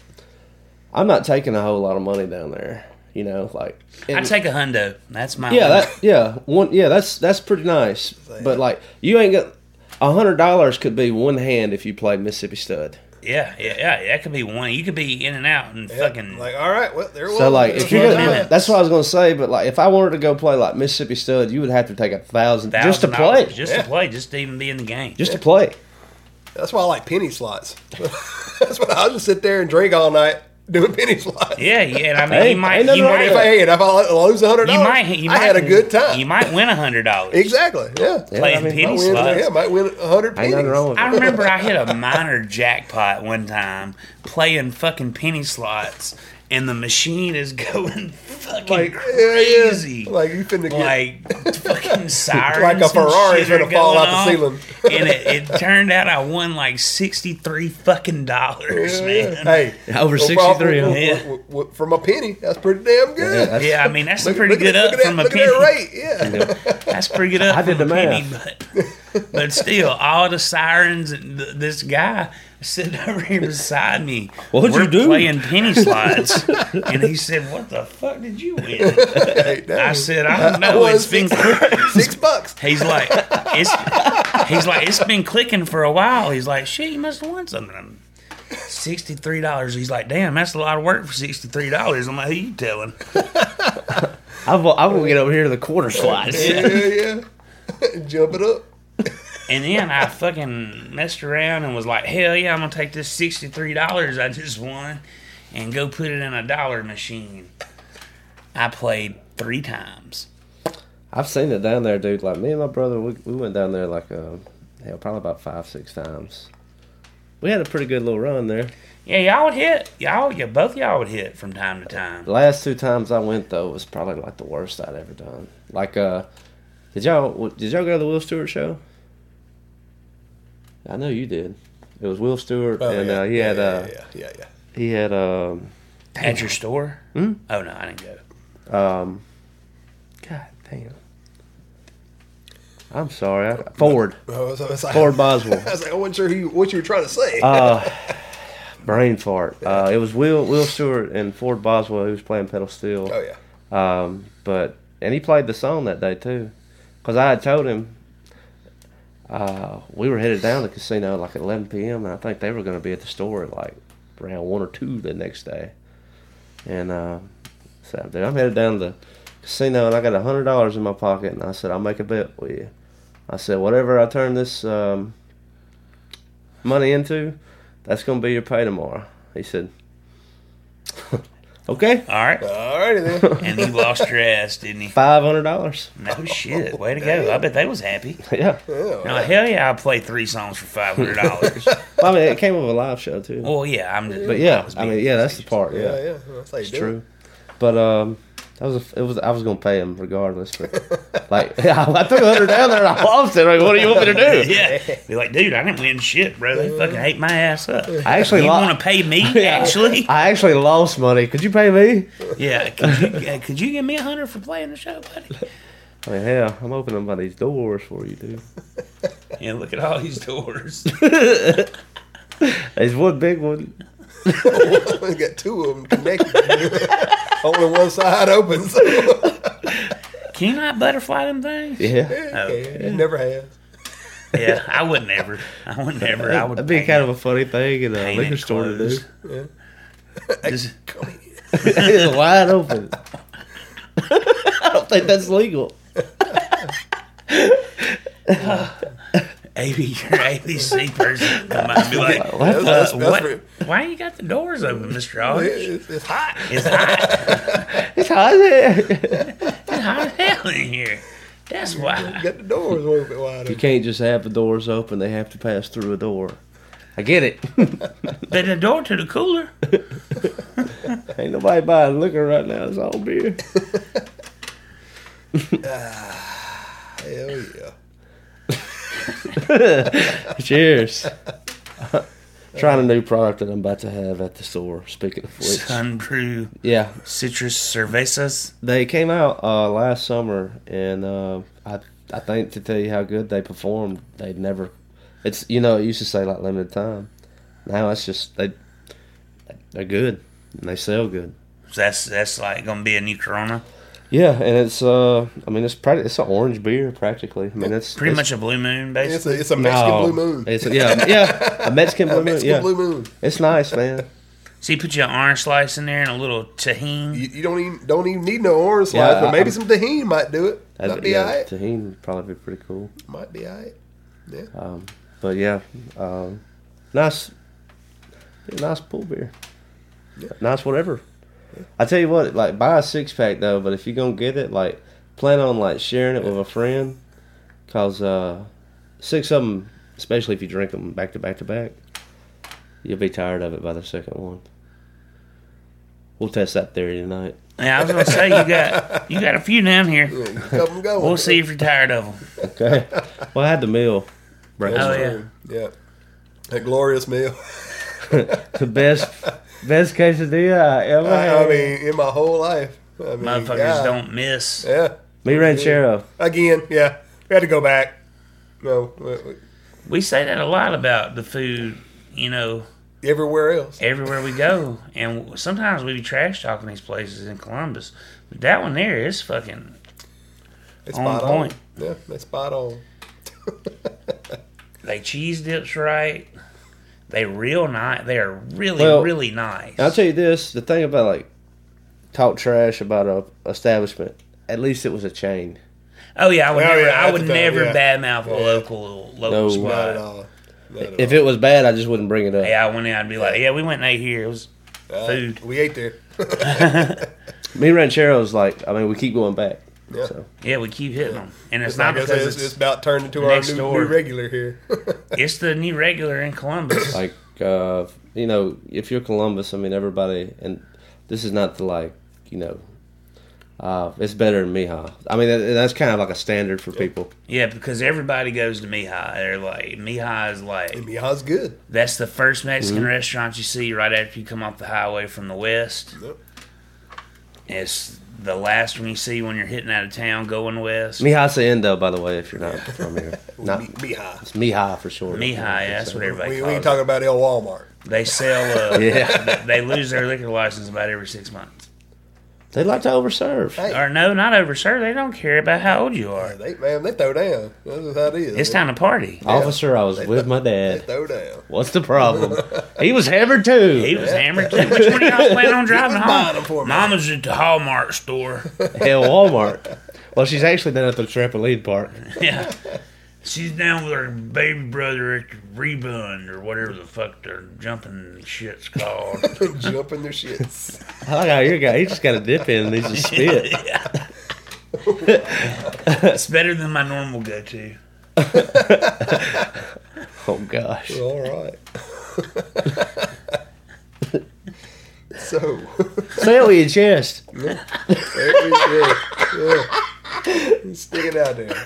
[SPEAKER 5] I'm not taking a whole lot of money down there, you know, like.
[SPEAKER 6] I
[SPEAKER 5] and-
[SPEAKER 6] take a hundo. That's my.
[SPEAKER 5] Yeah,
[SPEAKER 6] limit.
[SPEAKER 5] that yeah one yeah that's that's pretty nice. But like you ain't got a hundred dollars could be one hand if you play Mississippi Stud.
[SPEAKER 6] Yeah, yeah, yeah. That could be one. You could be in and out and fucking.
[SPEAKER 4] Like, all right, well, there it was.
[SPEAKER 5] So like
[SPEAKER 4] There's
[SPEAKER 5] if you
[SPEAKER 4] one
[SPEAKER 5] go,
[SPEAKER 4] minute.
[SPEAKER 5] that's what I was gonna say. But like if I wanted to go play like Mississippi Stud, you would have to take a thousand just to
[SPEAKER 6] $one thousand
[SPEAKER 5] play,
[SPEAKER 6] dollars, Just
[SPEAKER 4] Yeah.
[SPEAKER 6] to play, just to even be in the game.
[SPEAKER 5] just to play.
[SPEAKER 4] That's why I like penny slots. That's why I'll just sit there and drink all night doing penny slots.
[SPEAKER 6] Yeah, yeah. And I mean,
[SPEAKER 5] Hey,
[SPEAKER 6] you might,
[SPEAKER 5] ain't nothing
[SPEAKER 6] you
[SPEAKER 5] wrong
[SPEAKER 6] might,
[SPEAKER 4] If I, hey, and if I lose a hundred
[SPEAKER 6] you
[SPEAKER 4] dollars,
[SPEAKER 6] might, you
[SPEAKER 4] I
[SPEAKER 6] might,
[SPEAKER 4] had a good time.
[SPEAKER 6] You might win a hundred dollars.
[SPEAKER 4] Exactly. Yeah.
[SPEAKER 5] Yeah,
[SPEAKER 6] Playing
[SPEAKER 5] I mean,
[SPEAKER 6] penny
[SPEAKER 4] Might win,
[SPEAKER 6] slots.
[SPEAKER 4] yeah, might win a hundred
[SPEAKER 5] Ain't
[SPEAKER 4] pennies.
[SPEAKER 5] nothing wrong with
[SPEAKER 6] I
[SPEAKER 5] it.
[SPEAKER 6] remember I hit a minor jackpot one time playing fucking penny slots, and the machine is going fucking
[SPEAKER 4] Like,
[SPEAKER 6] crazy.
[SPEAKER 4] yeah, yeah. Like you finna get
[SPEAKER 6] Like fucking sirens.
[SPEAKER 4] like a
[SPEAKER 6] and
[SPEAKER 4] Ferrari's
[SPEAKER 6] shit are
[SPEAKER 4] gonna fall
[SPEAKER 6] going
[SPEAKER 4] out the
[SPEAKER 6] off.
[SPEAKER 4] ceiling.
[SPEAKER 6] And it, it turned out I won like sixty three fucking dollars,
[SPEAKER 4] Yeah,
[SPEAKER 6] man.
[SPEAKER 4] yeah. Hey,
[SPEAKER 5] Over
[SPEAKER 4] well,
[SPEAKER 5] sixty-three, huh?
[SPEAKER 4] well,
[SPEAKER 6] Yeah.
[SPEAKER 4] well, well, well, from a penny, that's pretty damn good.
[SPEAKER 5] Yeah, that's-
[SPEAKER 6] Yeah, I mean that's a
[SPEAKER 4] Look-
[SPEAKER 6] pretty
[SPEAKER 4] look
[SPEAKER 6] good
[SPEAKER 4] at,
[SPEAKER 6] up
[SPEAKER 4] look at
[SPEAKER 6] from
[SPEAKER 4] that,
[SPEAKER 6] a
[SPEAKER 4] look
[SPEAKER 6] penny.
[SPEAKER 4] at that rate. Yeah.
[SPEAKER 6] That's pretty good up
[SPEAKER 5] I did
[SPEAKER 6] from
[SPEAKER 5] the
[SPEAKER 6] a penny,
[SPEAKER 5] math.
[SPEAKER 6] but but still, all the sirens and th- this guy sitting over here beside me.
[SPEAKER 5] What'd
[SPEAKER 6] we're
[SPEAKER 5] you do?
[SPEAKER 6] Playing penny slots, and he said, "What the fuck did you win?"
[SPEAKER 4] Hey, dang.
[SPEAKER 6] I said, "I don't
[SPEAKER 4] I
[SPEAKER 6] know.
[SPEAKER 4] won
[SPEAKER 6] It's been."
[SPEAKER 4] six, six bucks.
[SPEAKER 6] He's like, "It's." He's like, "It's been clicking for a while." He's like, "Shit, you must have won something." I'm, Sixty-three dollars. He's like, "Damn, that's a lot of work for sixty-three dollars." I'm like, "Who you telling?"
[SPEAKER 5] I'm, I'm gonna get over here to the quarter slides.
[SPEAKER 4] Yeah, yeah. Jump it up.
[SPEAKER 6] And then I fucking messed around and was like, hell yeah, I'm going to take this sixty-three dollars I just won and go put it in a dollar machine. I played three times.
[SPEAKER 5] I've seen it down there, dude. Like me and my brother, we, we went down there like uh, hell, probably about five, six times. We had a pretty good little run there.
[SPEAKER 6] Yeah, y'all would hit. Y'all, yeah, both y'all would hit from time to time.
[SPEAKER 5] The last two times I went though was probably like the worst I'd ever done. Like, uh, did y'all did y'all go to the Will Stewart show? I know you did. It was Will Stewart,
[SPEAKER 4] Oh,
[SPEAKER 5] and
[SPEAKER 4] yeah.
[SPEAKER 5] uh, he had
[SPEAKER 4] yeah,
[SPEAKER 5] uh,
[SPEAKER 4] yeah, yeah, yeah.
[SPEAKER 5] he had um,
[SPEAKER 6] At your store?
[SPEAKER 5] Hmm?
[SPEAKER 6] Oh, no, I didn't go.
[SPEAKER 5] um, God damn. I'm sorry, I, Ford
[SPEAKER 4] Oh, I was, I was like,
[SPEAKER 5] Ford Boswell.
[SPEAKER 4] I was like, I wasn't sure who you, what you were trying to say.
[SPEAKER 5] Uh, brain fart. Uh, it was Will Will Stewart and Ford Boswell who was playing pedal steel.
[SPEAKER 4] oh yeah.
[SPEAKER 5] Um, but and he played the song that day too, because I had told him uh, we were headed down to the casino like at eleven p.m. and I think they were going to be at the store at like around one or two the next day. And uh, so dude, I'm headed down to the casino and I got a hundred dollars in my pocket and I said I'll make a bet with you. I said whatever I turn this um, money into, that's going to be your pay tomorrow. He said, okay,
[SPEAKER 6] All right.
[SPEAKER 4] Alrighty then.
[SPEAKER 6] And he lost your ass, didn't he?
[SPEAKER 5] five hundred dollars.
[SPEAKER 6] No shit. Way to go. I bet they was happy.
[SPEAKER 5] Yeah.
[SPEAKER 6] No, hell yeah, I'll play three songs for five hundred dollars.
[SPEAKER 5] Well, I mean, it came with a live show too.
[SPEAKER 6] Well, yeah, I'm just.
[SPEAKER 5] But yeah,
[SPEAKER 6] was
[SPEAKER 5] I
[SPEAKER 6] being
[SPEAKER 5] mean, yeah, that's the
[SPEAKER 6] facetious.
[SPEAKER 5] part. Yeah,
[SPEAKER 4] Yeah, yeah. That's how you
[SPEAKER 5] it's
[SPEAKER 4] do
[SPEAKER 5] true. But um, that was a, it was I was gonna pay him regardless. But like, yeah, I took a hundred down there and I lost it. Like, what do you want me to do?
[SPEAKER 6] Yeah, be like, dude, I didn't win shit, bro. They fucking hate my ass up.
[SPEAKER 5] I actually
[SPEAKER 6] You
[SPEAKER 5] lo-
[SPEAKER 6] want to pay me?
[SPEAKER 5] Yeah.
[SPEAKER 6] Actually,
[SPEAKER 5] I actually lost money. Could you pay me?
[SPEAKER 6] yeah. Could you, uh, could you give me a hundred for playing the show, buddy?
[SPEAKER 5] I mean, hell, I'm opening by these doors for you, dude.
[SPEAKER 6] Yeah, look at all these doors.
[SPEAKER 5] There's one big one.
[SPEAKER 4] We got two of them connected. Only one side opens.
[SPEAKER 6] Can you not butterfly them things?
[SPEAKER 5] Yeah.
[SPEAKER 6] Oh.
[SPEAKER 4] It never has.
[SPEAKER 6] Yeah, I would never. I would never. I would
[SPEAKER 5] That'd be
[SPEAKER 6] paint
[SPEAKER 5] kind
[SPEAKER 6] it-
[SPEAKER 5] of a funny thing in a
[SPEAKER 6] paint
[SPEAKER 5] liquor
[SPEAKER 6] it
[SPEAKER 5] store to do.
[SPEAKER 6] closed. Just-
[SPEAKER 5] It's wide open. I don't think that's legal.
[SPEAKER 6] A B, your A B C person come by and be like,
[SPEAKER 5] What?
[SPEAKER 6] uh,
[SPEAKER 4] That's- that's
[SPEAKER 6] what?
[SPEAKER 4] for-
[SPEAKER 6] Why you got the doors open, Mister Aldrich?
[SPEAKER 4] It's, it's hot.
[SPEAKER 6] It's hot.
[SPEAKER 5] It's hot there.
[SPEAKER 6] It's hot as hell in here. That's why.
[SPEAKER 4] Got the doors open wide
[SPEAKER 5] You
[SPEAKER 4] open.
[SPEAKER 5] can't just have the doors open. They have to pass through a door. I get it.
[SPEAKER 6] But the door to the cooler.
[SPEAKER 5] Ain't nobody buying liquor right now. It's all beer.
[SPEAKER 4] Hell yeah.
[SPEAKER 5] Cheers. Trying a new product that I'm about to have at the store. Speaking of which,
[SPEAKER 6] Sunbrew
[SPEAKER 5] yeah,
[SPEAKER 6] citrus cervezas.
[SPEAKER 5] they came out uh, last summer, and uh, I I think to tell you how good they performed, they'd never. It's you know it used to say like limited time. Now it's just they they're good and they sell good.
[SPEAKER 6] That's that's like gonna be a new Corona.
[SPEAKER 5] Yeah, and it's uh I mean it's practically it's an orange beer practically. I mean it's
[SPEAKER 6] Pretty
[SPEAKER 5] it's,
[SPEAKER 6] much a blue moon,
[SPEAKER 4] It's
[SPEAKER 6] basically.
[SPEAKER 4] a, it's a Mexican
[SPEAKER 5] no,
[SPEAKER 4] blue moon.
[SPEAKER 5] It's a, yeah yeah a Mexican blue
[SPEAKER 4] A
[SPEAKER 5] moon.
[SPEAKER 4] Mexican
[SPEAKER 5] Yeah,
[SPEAKER 4] blue moon.
[SPEAKER 5] it's nice, man.
[SPEAKER 6] So you put your orange slice in there and a little tahini.
[SPEAKER 4] You, you don't even don't even need no orange slice,
[SPEAKER 5] Yeah,
[SPEAKER 4] but maybe
[SPEAKER 5] I'm-
[SPEAKER 4] some tahini might do it.
[SPEAKER 5] That'd-
[SPEAKER 4] Might be
[SPEAKER 5] yeah,
[SPEAKER 4] alright.
[SPEAKER 5] tahini would probably be pretty cool.
[SPEAKER 4] Might be alright. Yeah.
[SPEAKER 5] Um, but yeah, um, nice, yeah, nice pool beer. Nice whatever. I tell you what, like buy a six pack though. But if you're gonna get it, like plan on like sharing it with a friend, cause uh, six of them, especially if you drink them back to back to back, you'll be tired of it by the second one. We'll test that theory tonight.
[SPEAKER 6] Yeah, I was gonna say you got you got a few down here.
[SPEAKER 4] Yeah, you keep 'em going.
[SPEAKER 6] We'll see if you're tired of them.
[SPEAKER 5] Okay. Well, I had the meal. Breakfast.
[SPEAKER 6] Oh, yeah.
[SPEAKER 4] Yeah. That glorious meal.
[SPEAKER 5] The best, best quesadilla I ever had.
[SPEAKER 4] I, I mean, in my whole life. I mean,
[SPEAKER 6] Motherfuckers
[SPEAKER 4] God.
[SPEAKER 6] don't miss.
[SPEAKER 4] Yeah.
[SPEAKER 5] Me ranchero.
[SPEAKER 4] Again, yeah. We had to go back. No, we- we-
[SPEAKER 6] We say that a lot about the food, you know,
[SPEAKER 4] everywhere else.
[SPEAKER 6] everywhere we go. And sometimes we be trash talking these places in Columbus. But that one there is fucking
[SPEAKER 4] It's
[SPEAKER 6] on
[SPEAKER 4] spot
[SPEAKER 6] point.
[SPEAKER 4] on. Yeah, that's spot on.
[SPEAKER 6] They cheese dips right. They real nice. They are really,
[SPEAKER 5] Well,
[SPEAKER 6] really nice.
[SPEAKER 5] I'll tell you this: the thing about like talk trash about a establishment. At least it was a chain.
[SPEAKER 6] Oh yeah, I would
[SPEAKER 4] Well,
[SPEAKER 6] never.
[SPEAKER 4] yeah,
[SPEAKER 6] I
[SPEAKER 4] that's
[SPEAKER 6] would
[SPEAKER 4] a fact,
[SPEAKER 6] never
[SPEAKER 4] yeah.
[SPEAKER 6] badmouth a
[SPEAKER 4] Yeah.
[SPEAKER 6] local local
[SPEAKER 5] No.
[SPEAKER 6] spot.
[SPEAKER 4] Not at all. Not at
[SPEAKER 5] If
[SPEAKER 4] all.
[SPEAKER 5] it was bad, I just wouldn't bring it up.
[SPEAKER 6] Yeah, I went in. I'd be like, yeah, we went and ate here. It was
[SPEAKER 4] Uh,
[SPEAKER 6] food.
[SPEAKER 4] We ate there.
[SPEAKER 5] Me rancheros, like I mean, we keep going back.
[SPEAKER 4] Yeah.
[SPEAKER 5] So
[SPEAKER 6] Yeah, we keep hitting them, and it's,
[SPEAKER 4] It's
[SPEAKER 6] not
[SPEAKER 4] like I
[SPEAKER 6] because
[SPEAKER 4] said,
[SPEAKER 6] it's,
[SPEAKER 4] it's, it's about turned into our
[SPEAKER 6] next
[SPEAKER 4] new,
[SPEAKER 6] door.
[SPEAKER 4] new regular here.
[SPEAKER 6] it's the new regular in Columbus.
[SPEAKER 5] like uh, you know, if you're Columbus, I mean, everybody, and this is not to like you know, uh, it's better than Mija. I mean, that, that's kind of like a standard for people.
[SPEAKER 6] Yeah, because everybody goes to Mihai. They're like, Mihai is like,
[SPEAKER 4] And Mija's good.
[SPEAKER 6] that's the first Mexican
[SPEAKER 5] Mm-hmm.
[SPEAKER 6] restaurant you see right after you come off the highway from the west.
[SPEAKER 4] Yep.
[SPEAKER 6] It's the last one you see when you're hitting out of town going west.
[SPEAKER 5] Mija Hacienda, by the way, if you're not from here, not
[SPEAKER 4] Mi- Mija.
[SPEAKER 5] it's Mija for sure.
[SPEAKER 6] Mihai, yeah, that's what everybody
[SPEAKER 4] We, we
[SPEAKER 6] calls
[SPEAKER 4] ain't
[SPEAKER 6] it.
[SPEAKER 4] talking about El Walmart.
[SPEAKER 6] They sell, uh,
[SPEAKER 5] Yeah.
[SPEAKER 6] they lose their liquor license about every six months.
[SPEAKER 5] They like to overserve.
[SPEAKER 4] Hey.
[SPEAKER 6] Or no, not over, sir. They don't care about how old you
[SPEAKER 4] Yeah,
[SPEAKER 6] are.
[SPEAKER 4] they, man, they throw down. That's just how it is.
[SPEAKER 6] It's
[SPEAKER 4] They-
[SPEAKER 6] time to party.
[SPEAKER 5] Officer, I was
[SPEAKER 4] They-
[SPEAKER 5] with my
[SPEAKER 4] They
[SPEAKER 5] dad.
[SPEAKER 4] throw down.
[SPEAKER 5] What's the problem? He was hammered too.
[SPEAKER 6] He was hammered too. Which one of y'all plan on driving
[SPEAKER 4] was buying them
[SPEAKER 6] home?
[SPEAKER 4] for me.
[SPEAKER 6] Mama's at the Hallmark store.
[SPEAKER 5] Hell, Walmart. Well, she's actually down at the trampoline park.
[SPEAKER 6] Yeah. She's down with her baby brother at the Rebund or whatever the fuck their jumping shit's called.
[SPEAKER 4] Jumping their shits.
[SPEAKER 5] I like how your guy, he just got a dip in and he's just spit.
[SPEAKER 6] Yeah. It's better than my normal go-to.
[SPEAKER 5] Oh, gosh.
[SPEAKER 4] All right. So,
[SPEAKER 5] Say it with your chest.
[SPEAKER 4] yeah, yeah, yeah. Stick it out there.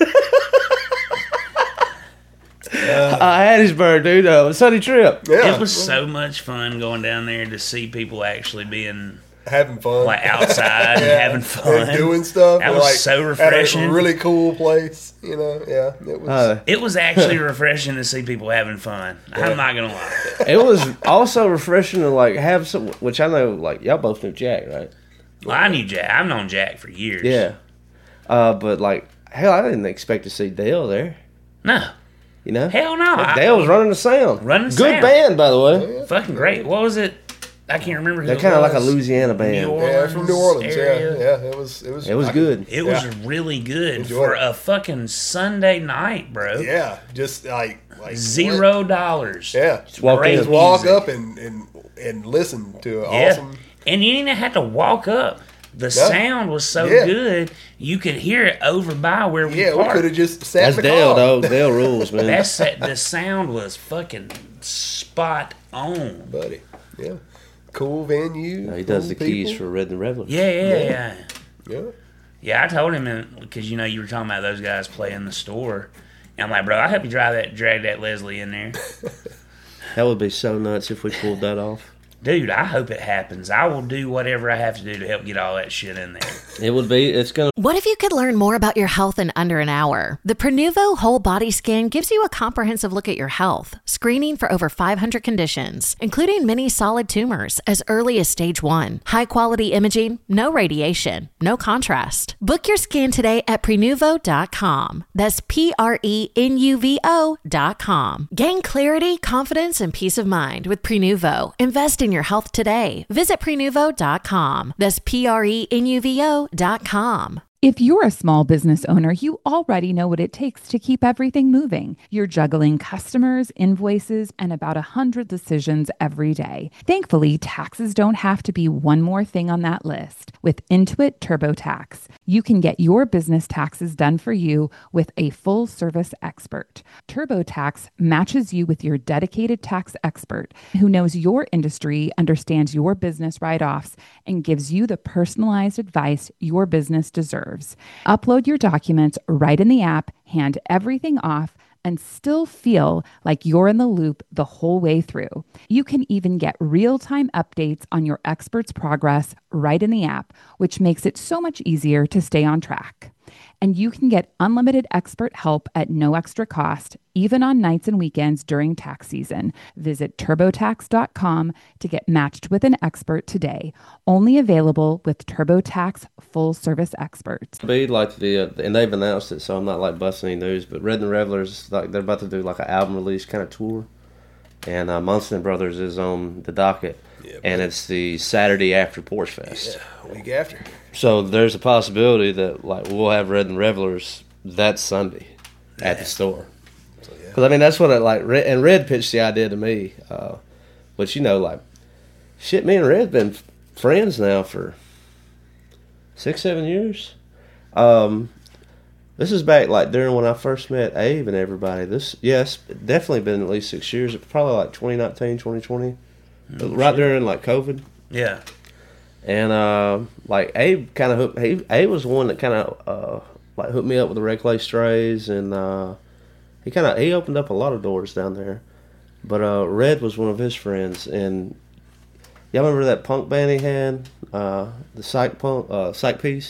[SPEAKER 5] I had his bird, dude. Uh, Sunny trip.
[SPEAKER 4] Yeah,
[SPEAKER 6] It was so much fun going down there to see people actually being
[SPEAKER 4] having fun,
[SPEAKER 6] like outside and
[SPEAKER 4] Yeah,
[SPEAKER 6] having fun.
[SPEAKER 4] and doing stuff.
[SPEAKER 6] That
[SPEAKER 4] and,
[SPEAKER 6] was
[SPEAKER 4] like,
[SPEAKER 6] so
[SPEAKER 4] At
[SPEAKER 6] refreshing.
[SPEAKER 4] a really cool place, you know. Yeah, it was.
[SPEAKER 5] Uh,
[SPEAKER 6] It was actually refreshing to see people having fun. I'm not gonna lie.
[SPEAKER 5] it was also refreshing to, like, have some, which I know, like, y'all both knew Jack, right?
[SPEAKER 6] Well, I knew Jack. I've known Jack for years.
[SPEAKER 5] Yeah. Uh, but, like, hell, I didn't expect to see Dale there.
[SPEAKER 6] No.
[SPEAKER 5] You know?
[SPEAKER 6] Hell no. I-
[SPEAKER 5] Dale was running the sound.
[SPEAKER 6] Running the
[SPEAKER 5] Good
[SPEAKER 6] sound.
[SPEAKER 5] band, by the way.
[SPEAKER 6] Fucking great. What was it? I can't remember who
[SPEAKER 5] They're
[SPEAKER 6] it
[SPEAKER 5] kind of like a
[SPEAKER 6] was.
[SPEAKER 5] Louisiana band.
[SPEAKER 6] New
[SPEAKER 4] Yeah, from New Orleans.
[SPEAKER 6] area.
[SPEAKER 4] Yeah, yeah. It was. It was.
[SPEAKER 5] It was
[SPEAKER 4] I-
[SPEAKER 5] good.
[SPEAKER 6] It was
[SPEAKER 4] Yeah.
[SPEAKER 6] really good
[SPEAKER 4] Enjoyed
[SPEAKER 6] for
[SPEAKER 4] it.
[SPEAKER 6] a fucking Sunday night, bro.
[SPEAKER 4] Yeah, just like like
[SPEAKER 6] Zero dollars.
[SPEAKER 4] what? Yeah,
[SPEAKER 5] walk
[SPEAKER 6] Great
[SPEAKER 5] in.
[SPEAKER 4] just walk
[SPEAKER 6] music.
[SPEAKER 4] up and and and listen to an
[SPEAKER 6] Yeah.
[SPEAKER 4] awesome.
[SPEAKER 6] And you didn't have to walk up. The
[SPEAKER 4] No.
[SPEAKER 6] sound was so
[SPEAKER 4] Yeah.
[SPEAKER 6] good, you could hear it over by where we
[SPEAKER 4] Yeah, we
[SPEAKER 6] parked.
[SPEAKER 4] could have just sat
[SPEAKER 5] That's
[SPEAKER 4] in the
[SPEAKER 5] Dale,
[SPEAKER 4] car.
[SPEAKER 5] though. Dale rules, man.
[SPEAKER 6] That's that. The sound was fucking spot on.
[SPEAKER 4] buddy. Yeah, cool venue.
[SPEAKER 5] No, he does
[SPEAKER 4] cool
[SPEAKER 5] the keys
[SPEAKER 4] people.
[SPEAKER 5] for Red and Revelers.
[SPEAKER 6] Yeah, yeah, yeah.
[SPEAKER 4] Yeah,
[SPEAKER 6] Yeah, I told him because you know you were talking about those guys playing the store. And I'm like, bro, I hope you drive that, drag that Leslie in there.
[SPEAKER 5] That would be so nuts if we pulled that off.
[SPEAKER 6] Dude, I hope it happens. I will do whatever I have to do to help get all that shit in there.
[SPEAKER 5] It would be. It's gonna.
[SPEAKER 1] What if you could learn more about your health in under an hour? The Prenuvo Whole Body Scan gives you a comprehensive look at your health, screening for over five hundred conditions, including many solid tumors as early as stage one. High quality imaging, no radiation, no contrast. Book your scan today at prenuvo dot com. That's P R E N U V O dot com. Gain clarity, confidence, and peace of mind with Prenuvo. Invest in your health today. Visit prenuvo dot com. That's P R E N U V O dot com.
[SPEAKER 7] If you're a small business owner, you already know what it takes to keep everything moving. You're juggling customers, invoices, and about a hundred decisions every day. Thankfully, taxes don't have to be one more thing on that list. With Intuit TurboTax, you can get your business taxes done for you with a full-service expert. TurboTax matches you with your dedicated tax expert who knows your industry, understands your business write-offs, and gives you the personalized advice your business deserves. Upload your documents right in the app, hand everything off, and still feel like you're in the loop the whole way through. You can even get real-time updates on your expert's progress right in the app, which makes it so much easier to stay on track. And you can get unlimited expert help at no extra cost, even on nights and weekends during tax season. Visit turbotax dot com to get matched with an expert today. Only available with TurboTax full service experts.
[SPEAKER 5] Be like the uh, and they've announced it, so I'm not like busting any news. But Red and Revelers, like they're about to do like an album release kind of tour, and uh, Munson Brothers is on the docket,
[SPEAKER 4] Yeah,
[SPEAKER 5] and it's the Saturday after Porch Fest.
[SPEAKER 4] yeah, week after.
[SPEAKER 5] So there's a possibility that like we'll have Red and Revelers that Sunday at the store.
[SPEAKER 4] So yeah,
[SPEAKER 5] Because I mean that's what it like. Red, and Red pitched the idea to me, uh, but you know like shit, me and Red been f- friends now for six, seven years. Um, this is back like during when I first met Abe and everybody. This yes, definitely been at least six years. Probably like twenty nineteen, twenty twenty, right during like COVID.
[SPEAKER 6] Yeah.
[SPEAKER 5] And uh, like Abe kind of hooked. He, Abe was the one that kind of uh, like hooked me up with the Red Clay Strays, and uh, he kind of he opened up a lot of doors down there. But uh, Red was one of his friends, and y'all remember that punk band he had, uh, the Psych Punk, uh, Psych Piece.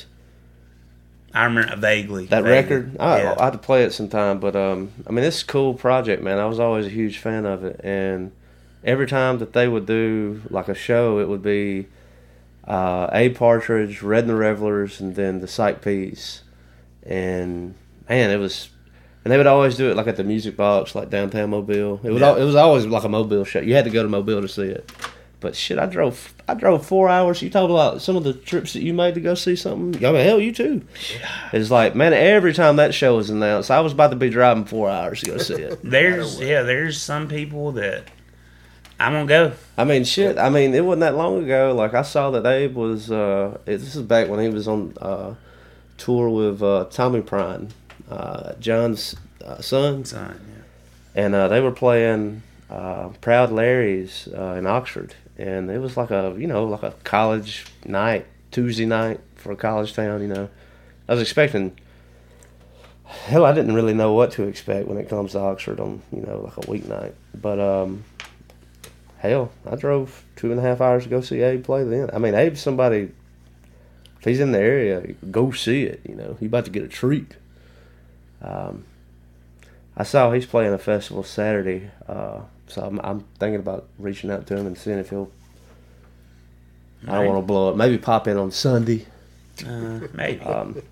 [SPEAKER 6] I remember vaguely.
[SPEAKER 5] That
[SPEAKER 6] vaguely.
[SPEAKER 5] record, I,
[SPEAKER 6] Yeah.
[SPEAKER 5] I had to play it sometime. But um, I mean, it's a cool project, man. I was always a huge fan of it, and every time that they would do like a show, it would be uh, Abe Partridge, Red and the Revelers, and then the Psych Piece. And man, it was, and they would always do it like at the Music Box, like downtown Mobile. It was
[SPEAKER 6] Yeah.
[SPEAKER 5] al- it was always like a Mobile show. You had to go to Mobile to see it. But shit, I drove I drove four hours. You talk about some of the trips that you made to go see something. I mean, hell, you too. It's like, man, every time that show was announced, I was about to be driving four hours to go see it.
[SPEAKER 6] There's yeah, there's some people that I'm gonna go.
[SPEAKER 5] I mean, shit. I mean, it wasn't that long ago. Like, I saw that Abe was. Uh, it, this is back when he was on uh, tour with uh, Tommy Prine, uh, John's uh, son,
[SPEAKER 6] Son,
[SPEAKER 5] and uh, they were playing uh, Proud Larry's uh, in Oxford, and it was like a you know like a college night, Tuesday night for a college town. You know, I was expecting. Hell, I didn't really know what to expect when it comes to Oxford on you know like a weeknight, but um. Hell, I drove two and a half hours to go see Abe play then. I mean, Abe's somebody, if he's in the area, go see it, you know. He's about to get a treat. Um, I saw he's playing a festival Saturday, uh, so I'm, I'm thinking about reaching out to him and seeing if he'll, I don't want to blow up, maybe pop in on Sunday.
[SPEAKER 6] yeah. Uh, maybe.
[SPEAKER 5] Um,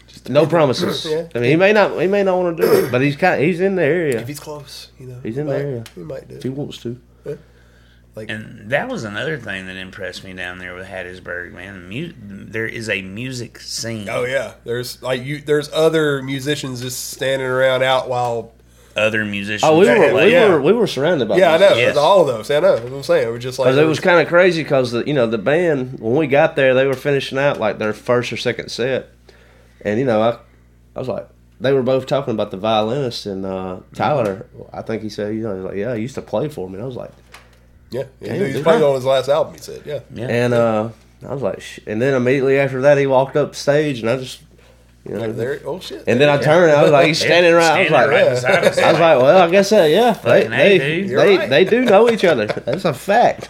[SPEAKER 5] No promises.
[SPEAKER 4] Yeah.
[SPEAKER 5] I mean, he may not. He may not want to do it, but he's kind. He's in the area.
[SPEAKER 4] If he's close, you know.
[SPEAKER 5] He's in
[SPEAKER 4] he
[SPEAKER 5] the
[SPEAKER 4] might-
[SPEAKER 5] area.
[SPEAKER 4] He might do
[SPEAKER 5] If he
[SPEAKER 4] it.
[SPEAKER 5] wants to.
[SPEAKER 4] Like,
[SPEAKER 6] And that was another thing that impressed me down there with Hattiesburg, man. Mu- there is a music scene.
[SPEAKER 4] oh yeah, there's like you. There's other musicians just standing around out while.
[SPEAKER 6] Other musicians.
[SPEAKER 5] Oh, we
[SPEAKER 6] that
[SPEAKER 5] were.
[SPEAKER 6] play.
[SPEAKER 5] We
[SPEAKER 4] yeah.
[SPEAKER 5] were. We were surrounded by.
[SPEAKER 4] Yeah, I know.
[SPEAKER 6] Yes.
[SPEAKER 4] It's all of those. I know. That's what I'm saying. We're just like
[SPEAKER 5] Because it was kind of crazy because the you know the band when we got there they were finishing out like their first or second set, and you know I, I was like they were both talking about the violinist and uh, Tyler. I think he said you know he was like yeah he used to play for me. And I was like
[SPEAKER 4] yeah. yeah
[SPEAKER 5] Damn,
[SPEAKER 4] he
[SPEAKER 5] dude.
[SPEAKER 4] played on his last album. He said, yeah.
[SPEAKER 6] Yeah.
[SPEAKER 5] and uh, I was like Sh-. and then immediately after that he walked up stage and I just you know
[SPEAKER 4] Like there. Oh shit.
[SPEAKER 5] and then I turned and I was like he's standing right. I was
[SPEAKER 6] Standing
[SPEAKER 5] like
[SPEAKER 6] right beside us.
[SPEAKER 5] I was like well I guess that yeah they
[SPEAKER 6] Fucking A,
[SPEAKER 5] they
[SPEAKER 6] dude.
[SPEAKER 4] You're
[SPEAKER 5] they,
[SPEAKER 4] right.
[SPEAKER 5] they do know each other. That's a fact.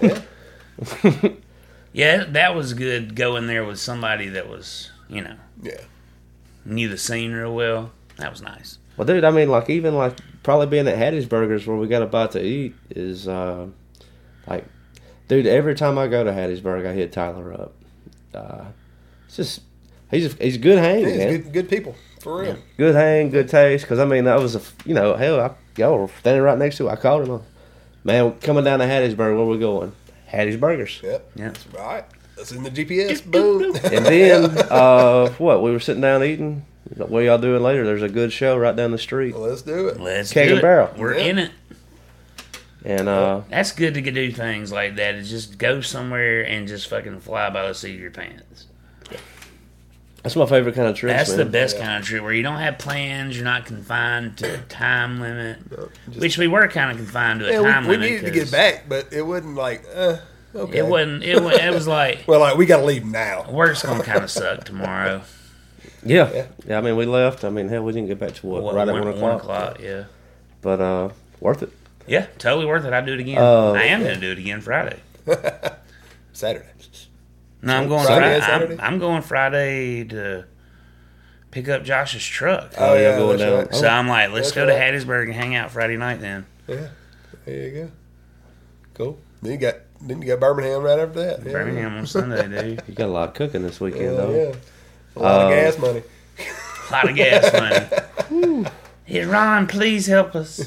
[SPEAKER 6] Yeah, that was good going there with somebody that was, you know,
[SPEAKER 4] yeah.
[SPEAKER 6] knew the scene real well. That was nice.
[SPEAKER 5] Well, dude, I mean, like, even, like, probably being at Hattiesburgers where we got a bite to eat is, uh, like, dude, every time I go to Hattiesburg, I hit Tyler up. Uh, it's just, he's a, he's a good hang,
[SPEAKER 4] Yeah, he's
[SPEAKER 5] man.
[SPEAKER 4] good, good people for real.
[SPEAKER 5] Good hang, good taste. Because, I mean, that was a, you know, hell, I, y'all were standing right next to it. I called him. Man, coming down to Hattiesburg, where we going? Hattiesburgers.
[SPEAKER 4] Yep.
[SPEAKER 6] Yeah.
[SPEAKER 4] All right. That's in the G P S. Boom.
[SPEAKER 5] And then, uh, what, we were sitting down eating. What y'all doing later? There's a good show right down the street.
[SPEAKER 4] Well, let's do it.
[SPEAKER 6] Let's
[SPEAKER 5] Keg
[SPEAKER 6] do
[SPEAKER 5] and
[SPEAKER 6] it.
[SPEAKER 5] barrel.
[SPEAKER 6] We're
[SPEAKER 4] Yeah.
[SPEAKER 6] in it.
[SPEAKER 5] And, uh,
[SPEAKER 6] That's good to do things like that. Is just go somewhere and just fucking fly by the seat of your pants.
[SPEAKER 5] that's my favorite kind of trip.
[SPEAKER 6] That's
[SPEAKER 5] man.
[SPEAKER 6] the best kind of trip where you don't have plans. You're not confined to a time limit. Which we were kind of confined to a
[SPEAKER 4] Yeah,
[SPEAKER 6] time
[SPEAKER 4] we, we
[SPEAKER 6] limit.
[SPEAKER 4] needed to get
[SPEAKER 6] 'cause
[SPEAKER 4] back, but it wasn't like, uh, okay.
[SPEAKER 6] It wasn't. It was. It was like
[SPEAKER 4] Well, like we got to leave now.
[SPEAKER 6] work's gonna kind of suck tomorrow.
[SPEAKER 5] Yeah.
[SPEAKER 4] Yeah.
[SPEAKER 5] yeah. I mean, we left. I mean, hell, we didn't get back to what,
[SPEAKER 6] What,
[SPEAKER 5] right at
[SPEAKER 6] one,
[SPEAKER 5] one
[SPEAKER 6] one
[SPEAKER 5] o'clock.
[SPEAKER 6] o'clock. Yeah.
[SPEAKER 5] But uh, worth it.
[SPEAKER 6] Yeah. Totally worth it. I'd do it again.
[SPEAKER 5] Uh,
[SPEAKER 6] I am gonna do it again Friday.
[SPEAKER 4] Saturday.
[SPEAKER 6] No, I'm going
[SPEAKER 4] Friday
[SPEAKER 6] Friday.
[SPEAKER 4] and Saturday?
[SPEAKER 6] I'm, I'm going Friday to pick up Josh's truck.
[SPEAKER 4] Oh,
[SPEAKER 5] yeah,
[SPEAKER 4] yeah,
[SPEAKER 5] going
[SPEAKER 4] that's
[SPEAKER 5] down.
[SPEAKER 4] right.
[SPEAKER 6] So I'm like, let's
[SPEAKER 4] That's
[SPEAKER 6] go to
[SPEAKER 4] right.
[SPEAKER 6] Hattiesburg and hang out Friday night then.
[SPEAKER 4] Yeah. There you go. Cool. Then you got then you got Birmingham right after that. Yeah,
[SPEAKER 6] Birmingham on Sunday, dude.
[SPEAKER 5] You got a lot of cooking this
[SPEAKER 4] Yeah,
[SPEAKER 5] weekend,
[SPEAKER 4] yeah.
[SPEAKER 5] though.
[SPEAKER 4] yeah. A lot
[SPEAKER 5] Uh,
[SPEAKER 4] of gas money.
[SPEAKER 6] A lot of gas money. Hey, Ron, please help us.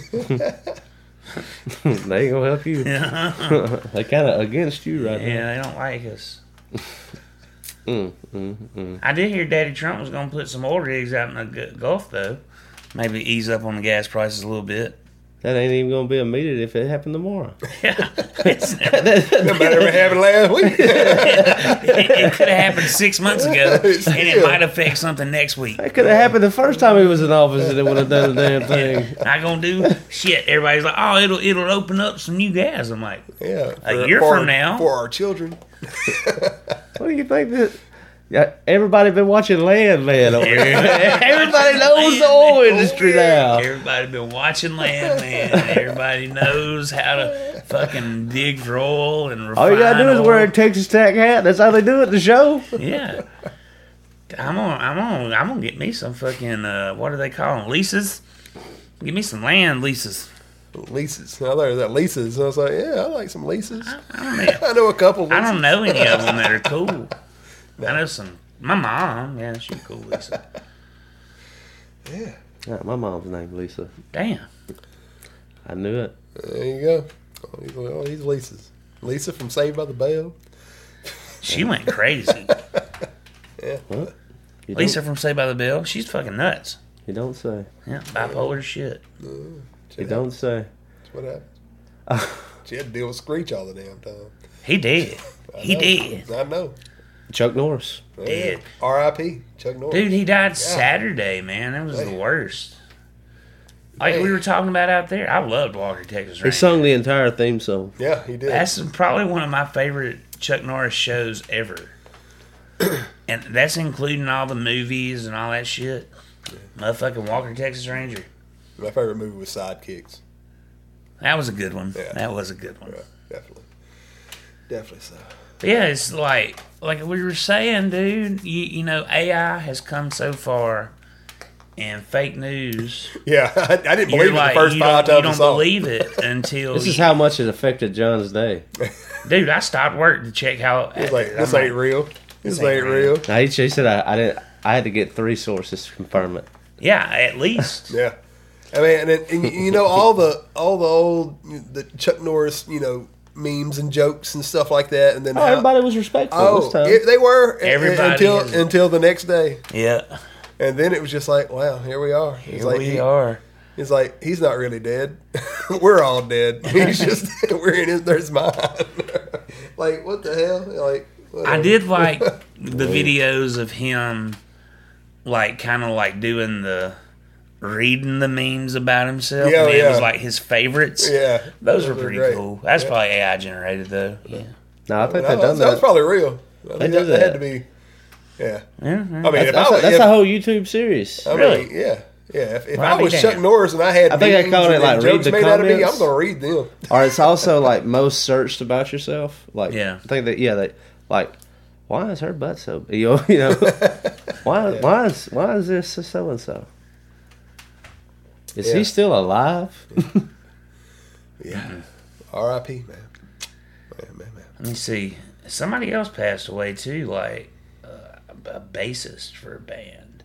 [SPEAKER 5] they ain't gonna help you. they kind of against you right
[SPEAKER 6] Yeah, they don't like us.
[SPEAKER 5] now. Mm, mm, mm.
[SPEAKER 6] I did hear Daddy Trump was going to put some oil rigs out in the Gu- Gulf, though. Maybe ease up on the gas prices a little bit.
[SPEAKER 5] That ain't even gonna be immediate if it happened tomorrow.
[SPEAKER 6] Yeah, it's never,
[SPEAKER 4] No matter what happened last week.
[SPEAKER 6] it, it could have happened six months ago, and it
[SPEAKER 4] Still.
[SPEAKER 6] might affect something next week.
[SPEAKER 5] That could have happened the first time he was in office, and it would have done the damn thing.
[SPEAKER 6] Not gonna do shit. Everybody's like, "Oh, it'll it'll open up some new gas." I'm like,
[SPEAKER 4] Yeah.
[SPEAKER 6] A year
[SPEAKER 4] for
[SPEAKER 6] from
[SPEAKER 4] our-
[SPEAKER 6] now.
[SPEAKER 4] For our children.
[SPEAKER 5] What do you think that? Yeah, everybody been watching Landman over here. Everybody knows the oil industry now.
[SPEAKER 6] Everybody been watching Landman. Everybody knows how to fucking dig for oil and refine
[SPEAKER 5] All you gotta do is
[SPEAKER 6] oil.
[SPEAKER 5] wear a Texas Tech hat. That's how they do it in the show.
[SPEAKER 6] Yeah. I'm on. I'm on. I'm gonna get me some fucking. Uh, what do they call them? Leases. Get me some land leases.
[SPEAKER 4] Leases. I learned that leases. I was like, yeah, I like some leases.
[SPEAKER 6] I don't know.
[SPEAKER 4] I know a couple leases.
[SPEAKER 6] I don't know any of them that are cool. I know some. My mom. Yeah, she's cool, Lisa.
[SPEAKER 4] Yeah.
[SPEAKER 5] Yeah, my mom's named Lisa.
[SPEAKER 6] Damn.
[SPEAKER 5] I knew it.
[SPEAKER 4] There you go. Oh, he's, oh, he's Lisa's. Lisa from Saved by the Bell.
[SPEAKER 6] She went crazy.
[SPEAKER 4] Yeah.
[SPEAKER 5] What? You
[SPEAKER 6] Lisa
[SPEAKER 5] Don't,
[SPEAKER 6] from Saved by the Bell. She's fucking nuts.
[SPEAKER 5] you don't say.
[SPEAKER 6] Yeah, bipolar shit.
[SPEAKER 5] You don't say.
[SPEAKER 4] That's what happened. She had to deal with Screech all the damn time.
[SPEAKER 6] He did.
[SPEAKER 4] I
[SPEAKER 6] He
[SPEAKER 4] know.
[SPEAKER 6] did.
[SPEAKER 4] I know.
[SPEAKER 5] Chuck Norris.
[SPEAKER 6] Did.
[SPEAKER 4] R I P Chuck Norris.
[SPEAKER 6] Dude, he died Saturday, man. That was the
[SPEAKER 4] Man.
[SPEAKER 6] worst. Like we
[SPEAKER 4] Man.
[SPEAKER 6] were talking about out there. I loved Walker, Texas
[SPEAKER 5] He
[SPEAKER 6] Ranger.
[SPEAKER 5] sung the entire theme song.
[SPEAKER 4] Yeah, he did.
[SPEAKER 6] That's probably one of my favorite Chuck Norris shows ever. And that's including all the movies and all that shit. Motherfucking Walker, Texas Ranger.
[SPEAKER 4] My favorite movie was Sidekicks.
[SPEAKER 6] That was a good one.
[SPEAKER 4] Yeah.
[SPEAKER 6] That was a good one.
[SPEAKER 4] Yeah, definitely. Definitely so.
[SPEAKER 6] But yeah, it's like like we were saying, dude. You, you know, A I has come so far, and fake news.
[SPEAKER 4] Yeah, I, I didn't
[SPEAKER 6] You're
[SPEAKER 4] believe
[SPEAKER 6] like
[SPEAKER 4] it the first
[SPEAKER 6] you
[SPEAKER 4] five
[SPEAKER 6] don't, you
[SPEAKER 4] times I
[SPEAKER 6] don't
[SPEAKER 4] saw it.
[SPEAKER 6] believe it until
[SPEAKER 5] This is
[SPEAKER 6] you-
[SPEAKER 5] how much it affected John's day.
[SPEAKER 6] dude. I stopped work to check how.
[SPEAKER 4] It was like,
[SPEAKER 6] I'm
[SPEAKER 4] this
[SPEAKER 6] like,
[SPEAKER 4] ain't real. This,
[SPEAKER 6] ain't
[SPEAKER 4] ain't
[SPEAKER 6] real.
[SPEAKER 4] real.
[SPEAKER 5] Now, he, he said I, I didn't. I had to get three sources to confirm it.
[SPEAKER 6] Yeah, at least.
[SPEAKER 4] Yeah. I mean, and, and you know all the all the old the Chuck Norris, you know, memes and jokes and stuff like that, and then
[SPEAKER 5] Oh,
[SPEAKER 4] how,
[SPEAKER 5] everybody was respectful
[SPEAKER 4] oh,
[SPEAKER 5] this time.
[SPEAKER 4] it- they were a-
[SPEAKER 6] Everybody
[SPEAKER 4] until
[SPEAKER 6] is-
[SPEAKER 4] until the next day,
[SPEAKER 6] Yeah.
[SPEAKER 4] and then it was just like, wow, here we are. It's
[SPEAKER 6] Here
[SPEAKER 4] like
[SPEAKER 6] we
[SPEAKER 4] he,
[SPEAKER 6] are.
[SPEAKER 4] He's like, he's not really dead. We're all dead. He's just we're in his there's mind. Like what the hell? Like whatever.
[SPEAKER 6] I did like the videos of him, like, kind of like doing the reading the memes about himself.
[SPEAKER 4] Yeah,
[SPEAKER 6] and it
[SPEAKER 4] yeah.
[SPEAKER 6] was like his favorites.
[SPEAKER 4] Yeah,
[SPEAKER 6] Those were
[SPEAKER 4] those are
[SPEAKER 6] pretty
[SPEAKER 4] great.
[SPEAKER 6] cool. That's
[SPEAKER 4] Yeah.
[SPEAKER 6] probably A I generated, though. Yeah.
[SPEAKER 5] No, I think
[SPEAKER 4] That
[SPEAKER 5] they've
[SPEAKER 4] was,
[SPEAKER 5] done
[SPEAKER 4] that was
[SPEAKER 5] that.
[SPEAKER 4] probably real. I
[SPEAKER 5] They
[SPEAKER 4] think
[SPEAKER 5] do
[SPEAKER 4] that, that had
[SPEAKER 5] that.
[SPEAKER 4] to be. Yeah.
[SPEAKER 6] Yeah, yeah.
[SPEAKER 4] I mean,
[SPEAKER 5] That's,
[SPEAKER 4] if
[SPEAKER 5] that's,
[SPEAKER 4] I,
[SPEAKER 5] that's
[SPEAKER 4] if,
[SPEAKER 5] a whole YouTube series.
[SPEAKER 4] I
[SPEAKER 6] Really?
[SPEAKER 4] mean, yeah, yeah. If, if
[SPEAKER 6] Well,
[SPEAKER 4] I
[SPEAKER 6] I'll
[SPEAKER 4] was
[SPEAKER 6] be
[SPEAKER 4] Chuck
[SPEAKER 6] damned.
[SPEAKER 4] Norris and I had,
[SPEAKER 5] I think I
[SPEAKER 4] memes
[SPEAKER 5] called it,
[SPEAKER 4] and
[SPEAKER 5] like, read
[SPEAKER 4] jokes
[SPEAKER 5] the
[SPEAKER 4] made out of me, I'm
[SPEAKER 5] comments.
[SPEAKER 4] gonna read them.
[SPEAKER 5] Or it's also like most searched about yourself. Like,
[SPEAKER 6] Yeah.
[SPEAKER 5] I think that yeah, they like, why is her butt so? You know, you know why why is why is this so and so? Is
[SPEAKER 4] Yeah.
[SPEAKER 5] he still alive?
[SPEAKER 4] Yeah. R I P man. Man, man, man.
[SPEAKER 6] Let me see. Somebody else passed away, too, like uh, a bassist for a band.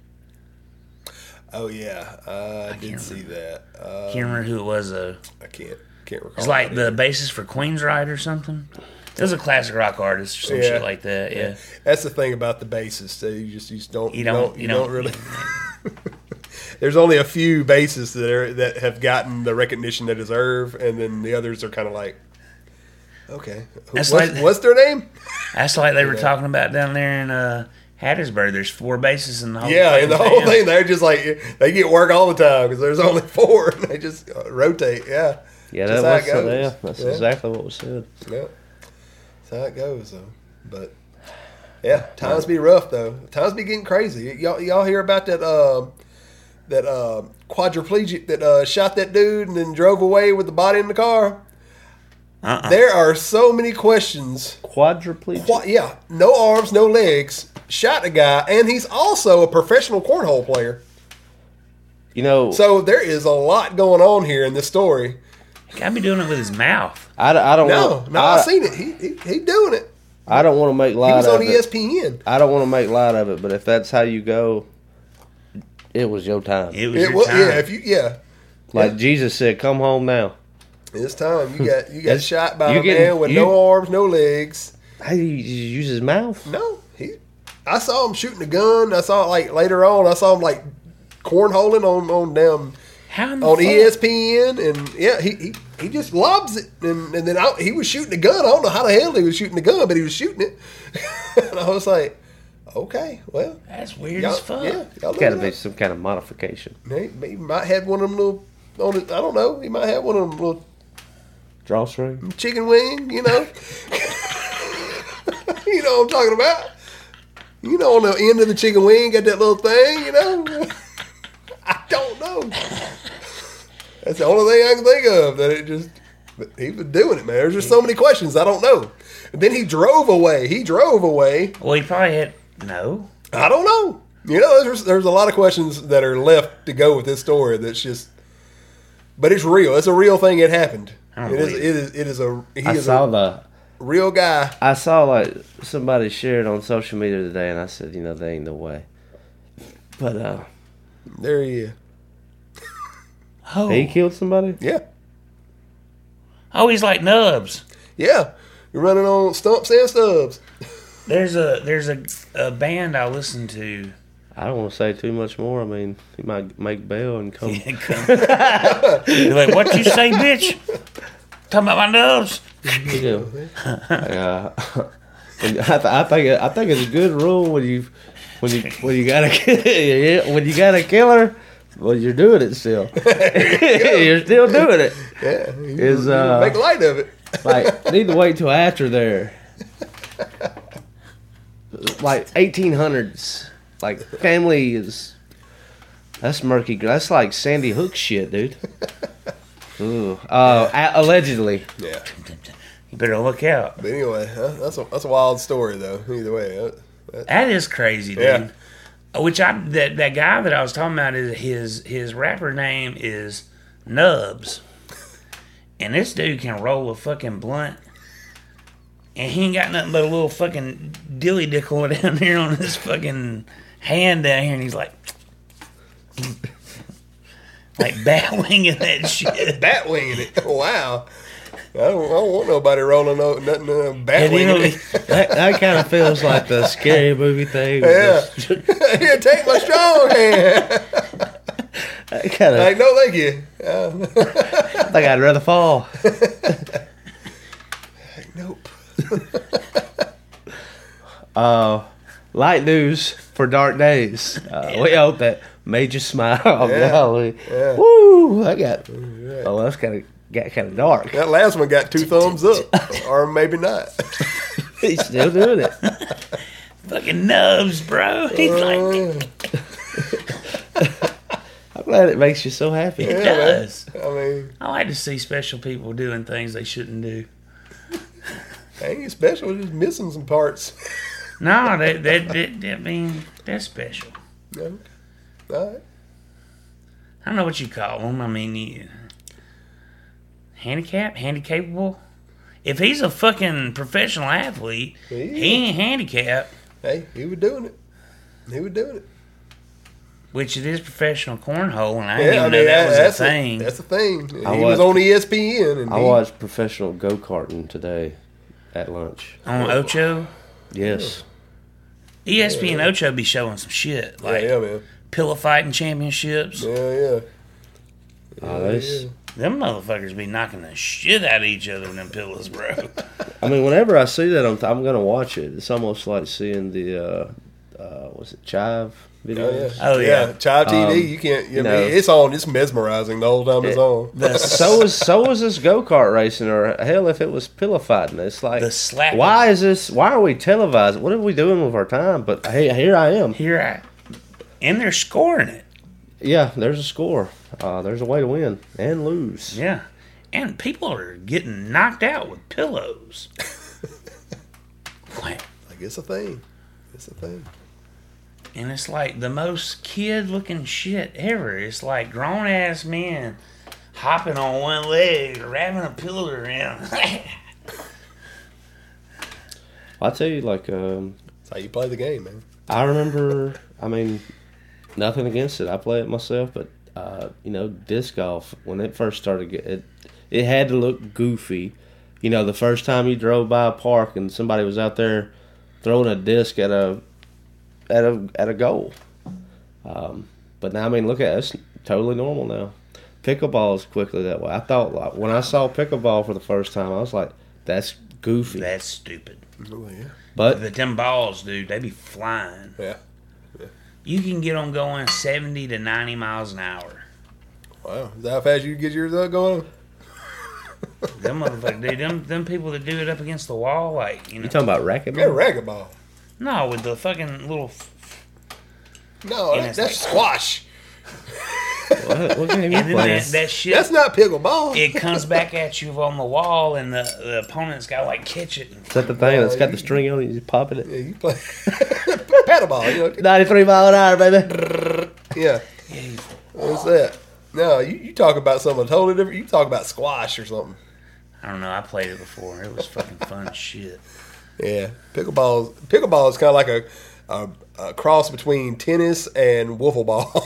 [SPEAKER 4] Oh yeah, uh, I, did
[SPEAKER 6] can't
[SPEAKER 4] see that. Uh,
[SPEAKER 6] Can't remember who it was, though.
[SPEAKER 4] I can't can't recall.
[SPEAKER 6] It's like
[SPEAKER 4] that
[SPEAKER 6] the
[SPEAKER 4] either.
[SPEAKER 6] bassist for Queensryche or something. It was a classic rock artist or some
[SPEAKER 4] Yeah.
[SPEAKER 6] shit like that, yeah.
[SPEAKER 4] That's the thing about the bassists. That you just you just don't
[SPEAKER 6] You
[SPEAKER 4] you
[SPEAKER 6] don't-
[SPEAKER 4] don't
[SPEAKER 6] you
[SPEAKER 4] you
[SPEAKER 6] don't-
[SPEAKER 4] don't really. There's only a few bassists that are that have gotten the recognition they deserve, and then the others are kind of like, okay,
[SPEAKER 6] That's
[SPEAKER 4] what's,
[SPEAKER 6] like-
[SPEAKER 4] what's their name?
[SPEAKER 6] That's like they were
[SPEAKER 4] Yeah.
[SPEAKER 6] talking about down there in uh, Hattiesburg. There's four bassists in the whole
[SPEAKER 4] Yeah, and the
[SPEAKER 6] fucking
[SPEAKER 4] whole
[SPEAKER 6] band.
[SPEAKER 4] thing, they're just like they get work all the time because there's only four, and they just uh, rotate. Yeah,
[SPEAKER 5] Yeah,
[SPEAKER 4] Just
[SPEAKER 5] that
[SPEAKER 4] how
[SPEAKER 5] was
[SPEAKER 4] it goes.
[SPEAKER 5] yeah, that's
[SPEAKER 4] Yeah.
[SPEAKER 5] exactly what was said.
[SPEAKER 4] yeah, that's how it goes. Though, but yeah, times be rough though. Times be getting crazy. Y'all, y'all hear about that? Um, that uh, quadriplegic that uh, shot that dude and then drove away with the body in the car.
[SPEAKER 6] Uh-uh.
[SPEAKER 4] There are so many questions.
[SPEAKER 5] Quadriplegic.
[SPEAKER 4] Qua- yeah, no arms, no legs. Shot a guy, and he's also a professional cornhole player.
[SPEAKER 5] You know,
[SPEAKER 4] So there is a lot going on here in this story.
[SPEAKER 6] Gotta be doing it with his mouth.
[SPEAKER 5] I, don't- I don't
[SPEAKER 4] No,
[SPEAKER 5] want.
[SPEAKER 4] no,
[SPEAKER 5] I,
[SPEAKER 4] I've seen it. He he, he doing it.
[SPEAKER 5] I don't want to make
[SPEAKER 4] He
[SPEAKER 5] light
[SPEAKER 4] was
[SPEAKER 5] of
[SPEAKER 4] on
[SPEAKER 5] it.
[SPEAKER 4] E S P N.
[SPEAKER 5] I don't want to make light of it, but if that's how you go, it was your time.
[SPEAKER 6] It was
[SPEAKER 4] It
[SPEAKER 6] your
[SPEAKER 4] was,
[SPEAKER 6] time.
[SPEAKER 4] yeah, if you yeah,
[SPEAKER 5] Like
[SPEAKER 4] yeah.
[SPEAKER 5] Jesus said, "Come home now."
[SPEAKER 4] It's time. You got you got
[SPEAKER 5] That's-
[SPEAKER 4] shot by
[SPEAKER 5] you
[SPEAKER 4] a
[SPEAKER 5] getting-
[SPEAKER 4] man with
[SPEAKER 5] you-
[SPEAKER 4] no arms, no legs.
[SPEAKER 5] Hey, he just use his mouth.
[SPEAKER 4] No, he. I saw him shooting a gun. I saw like later on. I saw him like cornholing on on damn
[SPEAKER 6] How in the
[SPEAKER 4] on
[SPEAKER 6] fuck?
[SPEAKER 4] E S P N, and yeah, he he, he just lobs it, and and then I, he was shooting a gun. I don't know how the hell he was shooting the gun, but he was shooting it, and I was like, okay, well,
[SPEAKER 6] That's weird
[SPEAKER 4] y'all,
[SPEAKER 6] as fuck.
[SPEAKER 4] yeah, y'all
[SPEAKER 5] Got to
[SPEAKER 4] look
[SPEAKER 5] be
[SPEAKER 4] it
[SPEAKER 5] some kind of modification.
[SPEAKER 4] up. He, he might have one of them little. On his, I don't know. He might have one of them little
[SPEAKER 5] Drawstring.
[SPEAKER 4] chicken wing, you know. You know what I'm talking about. You know, on the end of the chicken wing, got that little thing, you know. I don't know. That's the only thing I can think of. That it just, but he was doing it, man. There's just so many questions I don't know. And then he drove away. He drove away.
[SPEAKER 6] Well, he probably had no.
[SPEAKER 4] I don't know. You know, there's there's a lot of questions that are left to go with this story. That's just, but it's real. It's a real thing. It happened.
[SPEAKER 6] I don't
[SPEAKER 4] It is.
[SPEAKER 6] believe
[SPEAKER 4] It is. It is a. He
[SPEAKER 5] I
[SPEAKER 4] is
[SPEAKER 5] saw
[SPEAKER 4] a
[SPEAKER 5] the.
[SPEAKER 4] real guy.
[SPEAKER 5] I saw like somebody shared on social media today, and I said, you know, there ain't no way. But uh,
[SPEAKER 4] There he is.
[SPEAKER 6] Oh,
[SPEAKER 5] he killed somebody.
[SPEAKER 4] Yeah.
[SPEAKER 6] oh, he's like Nubs.
[SPEAKER 4] Yeah. You're running on stumps and stubs.
[SPEAKER 6] There's a there's a, a band I listen to.
[SPEAKER 5] I don't want to say too much more. I mean, he might make bail and come.
[SPEAKER 6] You're like, what you say, bitch? Talking about my nubs?
[SPEAKER 5] You know, uh, and I, th- I think it- I think it's a good rule when you when you when you got a when you got a killer. Well, you're doing it still. You're still doing it.
[SPEAKER 4] Yeah. You,
[SPEAKER 5] Is,
[SPEAKER 4] you
[SPEAKER 5] uh,
[SPEAKER 4] make light of it.
[SPEAKER 5] Like, need to wait till after there. Like eighteen hundreds. Like family is. That's murky. That's like Sandy Hook shit, dude. Ooh. Uh, a- allegedly.
[SPEAKER 4] Yeah.
[SPEAKER 6] You better look out.
[SPEAKER 4] But anyway, huh? that's a that's a wild story though. Either way. That- that-
[SPEAKER 6] That is crazy, dude.
[SPEAKER 4] Yeah.
[SPEAKER 6] Which I that that guy that I was talking about is his his rapper name is Nubs, and this dude can roll a fucking blunt, and he ain't got nothing but a little fucking dilly dickle down there on his fucking hand down here, and he's like, like bat winging that shit.
[SPEAKER 4] Bat winging it. Wow. I don't, I don't want nobody rolling no, nothing uh, bat
[SPEAKER 6] And you know,
[SPEAKER 4] winging it.
[SPEAKER 5] That, that kind of feels like the scary movie thing.
[SPEAKER 4] Yeah. Here, take my strong hand.
[SPEAKER 5] That kind of.
[SPEAKER 4] Like, no, thank you. Uh,
[SPEAKER 5] I think I'd rather fall.
[SPEAKER 4] nope.
[SPEAKER 5] Uh, light news for dark days. Uh, we hope that made you smile.
[SPEAKER 4] Yeah.
[SPEAKER 5] Golly.
[SPEAKER 4] Yeah.
[SPEAKER 5] Woo! I got. Oh, that's kind of got kind of dark.
[SPEAKER 4] That last one got two thumbs up, or maybe not.
[SPEAKER 5] He's still doing it.
[SPEAKER 6] Fucking nubs, bro. He's like,
[SPEAKER 5] I'm glad it makes you so happy.
[SPEAKER 6] it
[SPEAKER 4] Yeah,
[SPEAKER 6] does.
[SPEAKER 4] I mean,
[SPEAKER 6] I like to see special people doing things they shouldn't do.
[SPEAKER 4] ain't special, just missing some parts.
[SPEAKER 6] No, that that, that, that I mean, that's special.
[SPEAKER 4] Yeah. All right.
[SPEAKER 6] I don't know what you call them. I mean, you, handicap, handicapable. If he's a fucking professional athlete,
[SPEAKER 4] He is.
[SPEAKER 6] he ain't handicapped.
[SPEAKER 4] Hey, he was doing it. He was doing it.
[SPEAKER 6] Which it is professional cornhole, and I
[SPEAKER 4] Yeah,
[SPEAKER 6] didn't
[SPEAKER 4] I
[SPEAKER 6] even
[SPEAKER 4] mean,
[SPEAKER 6] know that
[SPEAKER 4] that-
[SPEAKER 6] was
[SPEAKER 4] that's
[SPEAKER 6] a thing.
[SPEAKER 4] that's the thing. He
[SPEAKER 5] I
[SPEAKER 4] was
[SPEAKER 5] watched-
[SPEAKER 4] on E S P N, and
[SPEAKER 5] I
[SPEAKER 4] he,
[SPEAKER 5] watched professional go karting today at lunch.
[SPEAKER 6] On Ocho,
[SPEAKER 5] Yes.
[SPEAKER 6] E S P N Ocho be showing some shit
[SPEAKER 4] Yeah,
[SPEAKER 6] like
[SPEAKER 4] yeah, man.
[SPEAKER 6] pillow fighting championships.
[SPEAKER 4] Yeah, yeah.
[SPEAKER 5] Oh, that's-
[SPEAKER 4] yeah.
[SPEAKER 6] Them motherfuckers be knocking the shit out of each other in them pillows, bro.
[SPEAKER 5] I mean, whenever I see that, I'm, I'm going to watch it. It's almost like seeing the, uh, uh, was it Chive
[SPEAKER 4] Oh, yeah.
[SPEAKER 5] videos?
[SPEAKER 6] Oh, yeah.
[SPEAKER 4] Child T V,
[SPEAKER 5] Um,
[SPEAKER 4] you can't, you
[SPEAKER 5] you
[SPEAKER 4] know,
[SPEAKER 5] know.
[SPEAKER 4] it's on, it's mesmerizing the whole time it's
[SPEAKER 5] It-
[SPEAKER 4] on.
[SPEAKER 6] The,
[SPEAKER 5] So was so was this go kart racing, or hell, if it was pillow fighting, it's like,
[SPEAKER 6] the slap.
[SPEAKER 5] why is this? Why are we televising? What are we doing with our time? But hey, here I am.
[SPEAKER 6] Here I, and they're scoring it.
[SPEAKER 5] Yeah, there's a score. Uh, there's a way to win and lose.
[SPEAKER 6] Yeah, and people are getting knocked out with pillows. Like,
[SPEAKER 4] Like, it's a thing. It's a thing.
[SPEAKER 6] and it's like the most kid-looking shit ever. It's like grown-ass men hopping on one leg, wrapping a pillow around.
[SPEAKER 5] I tell you, like, um,
[SPEAKER 4] That's how you play the game, man.
[SPEAKER 5] I remember. I mean, nothing against it. I play it myself, but uh, you know, disc golf when it first started, it it had to look goofy. You know, the first time you drove by a park and somebody was out there throwing a disc at a at a at a goal. Um, but now, I mean, look at it. It's totally normal now. Pickleball is quickly that way. I thought, like, when I saw pickleball for the first time, I was like, that's goofy.
[SPEAKER 6] That's stupid.
[SPEAKER 4] Oh, yeah.
[SPEAKER 5] But
[SPEAKER 6] But them balls, dude, they be flying.
[SPEAKER 4] Yeah.
[SPEAKER 6] You can get them going seventy to ninety miles an hour.
[SPEAKER 4] Wow. Is that how fast you can get yours up going?
[SPEAKER 6] Them motherfuckers, dude, them, them people that do it up against the wall, like, you know.
[SPEAKER 5] you talking about
[SPEAKER 4] Yeah,
[SPEAKER 5] racquetball?
[SPEAKER 4] racquetball.
[SPEAKER 6] No, with the fucking little.
[SPEAKER 4] No,
[SPEAKER 6] And
[SPEAKER 4] that,
[SPEAKER 6] it's
[SPEAKER 4] that's
[SPEAKER 6] like-
[SPEAKER 4] squash.
[SPEAKER 5] What, what game you
[SPEAKER 6] And then
[SPEAKER 5] playing?
[SPEAKER 6] that, that shit,
[SPEAKER 4] That's not pickleball.
[SPEAKER 6] it comes back at you on the wall, and the, the opponent's got to, like, catch it.
[SPEAKER 5] Is that the thing that's got the string on it? You just popping it.
[SPEAKER 4] Yeah, you play paddleball. You know?
[SPEAKER 5] ninety-three mile an hour, baby.
[SPEAKER 4] Yeah. What's that? No, you, you talk about something totally different. You talk about squash or something.
[SPEAKER 6] I don't know. I played it before. It was fucking fun as shit.
[SPEAKER 4] Yeah, pickleball. Pickleball is kind of like a, a, a cross between tennis and wiffle ball.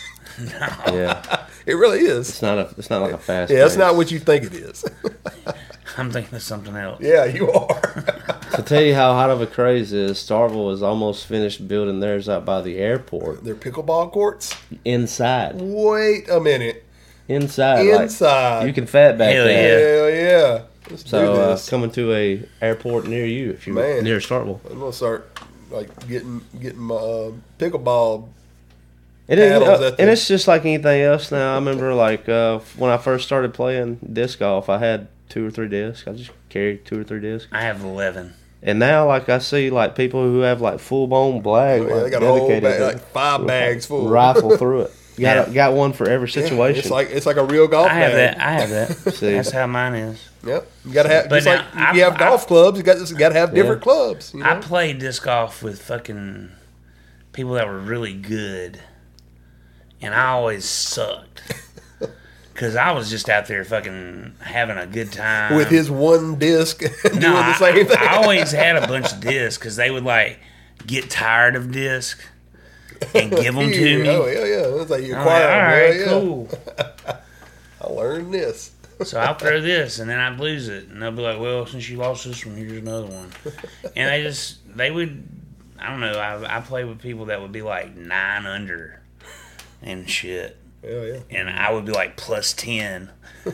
[SPEAKER 5] Yeah,
[SPEAKER 4] It really is.
[SPEAKER 5] it's not a. It's not like a fast.
[SPEAKER 4] Yeah, that's
[SPEAKER 5] pace.
[SPEAKER 4] not what you think it is.
[SPEAKER 6] I'm thinking of something else.
[SPEAKER 4] Yeah, you are.
[SPEAKER 5] To tell you how hot of a craze is, Starville is almost finished building theirs out by the airport.
[SPEAKER 4] They're pickleball courts.
[SPEAKER 5] Inside,
[SPEAKER 4] Wait a minute.
[SPEAKER 5] inside, like,
[SPEAKER 4] Inside.
[SPEAKER 5] you can fat back
[SPEAKER 6] Hell
[SPEAKER 5] there.
[SPEAKER 6] yeah.
[SPEAKER 4] Hell yeah. Let's
[SPEAKER 5] So
[SPEAKER 4] do
[SPEAKER 5] uh,
[SPEAKER 4] this.
[SPEAKER 5] coming to a airport near you if you're
[SPEAKER 4] Man.
[SPEAKER 5] near Starville.
[SPEAKER 4] I'm gonna start like getting getting my uh, pickleball.
[SPEAKER 5] It is,
[SPEAKER 4] paddles
[SPEAKER 5] uh,
[SPEAKER 4] at the-
[SPEAKER 5] and it's just like anything else now. I remember like uh, when I first started playing disc golf, I had two or three discs. I just carried two or three discs.
[SPEAKER 6] I have eleven.
[SPEAKER 5] And now, like I see, like people who have like full blown black,
[SPEAKER 4] Oh, yeah,
[SPEAKER 5] like,
[SPEAKER 4] they got a whole
[SPEAKER 5] dedicated
[SPEAKER 4] bag,
[SPEAKER 5] to-
[SPEAKER 4] like five bags full.
[SPEAKER 5] rifle through it. You got,
[SPEAKER 6] Yeah.
[SPEAKER 5] got one for every
[SPEAKER 4] Yeah,
[SPEAKER 5] situation.
[SPEAKER 4] it's like it's like a real golf
[SPEAKER 6] I have
[SPEAKER 4] bag.
[SPEAKER 6] that. I have that.
[SPEAKER 5] See.
[SPEAKER 6] That's how mine is.
[SPEAKER 4] Yep. You gotta have
[SPEAKER 6] But
[SPEAKER 4] just like
[SPEAKER 6] now,
[SPEAKER 4] if you
[SPEAKER 6] I-
[SPEAKER 4] have golf
[SPEAKER 6] I-
[SPEAKER 4] clubs, you got you gotta have different
[SPEAKER 5] Yeah.
[SPEAKER 4] clubs. You know?
[SPEAKER 6] I played disc golf with fucking people that were really good, and I always sucked because I was just out there fucking having a good time
[SPEAKER 4] with his one disc doing
[SPEAKER 6] No,
[SPEAKER 4] the same
[SPEAKER 6] I,
[SPEAKER 4] thing.
[SPEAKER 6] I always had a bunch of discs because they would like get tired of disc, and give them to me.
[SPEAKER 4] Oh, yeah, yeah. That's like you
[SPEAKER 6] I'm
[SPEAKER 4] acquire
[SPEAKER 6] like, all
[SPEAKER 4] them.
[SPEAKER 6] right,
[SPEAKER 4] Yeah,
[SPEAKER 6] cool.
[SPEAKER 4] yeah. I learned this.
[SPEAKER 6] So I'll throw this, and then I'd lose it. And they'll be like, well, since you lost this one, here's another one. And they just, they would, I don't know, I, I play with people that would be like nine under and shit.
[SPEAKER 4] Yeah, yeah.
[SPEAKER 6] And I would be like plus ten.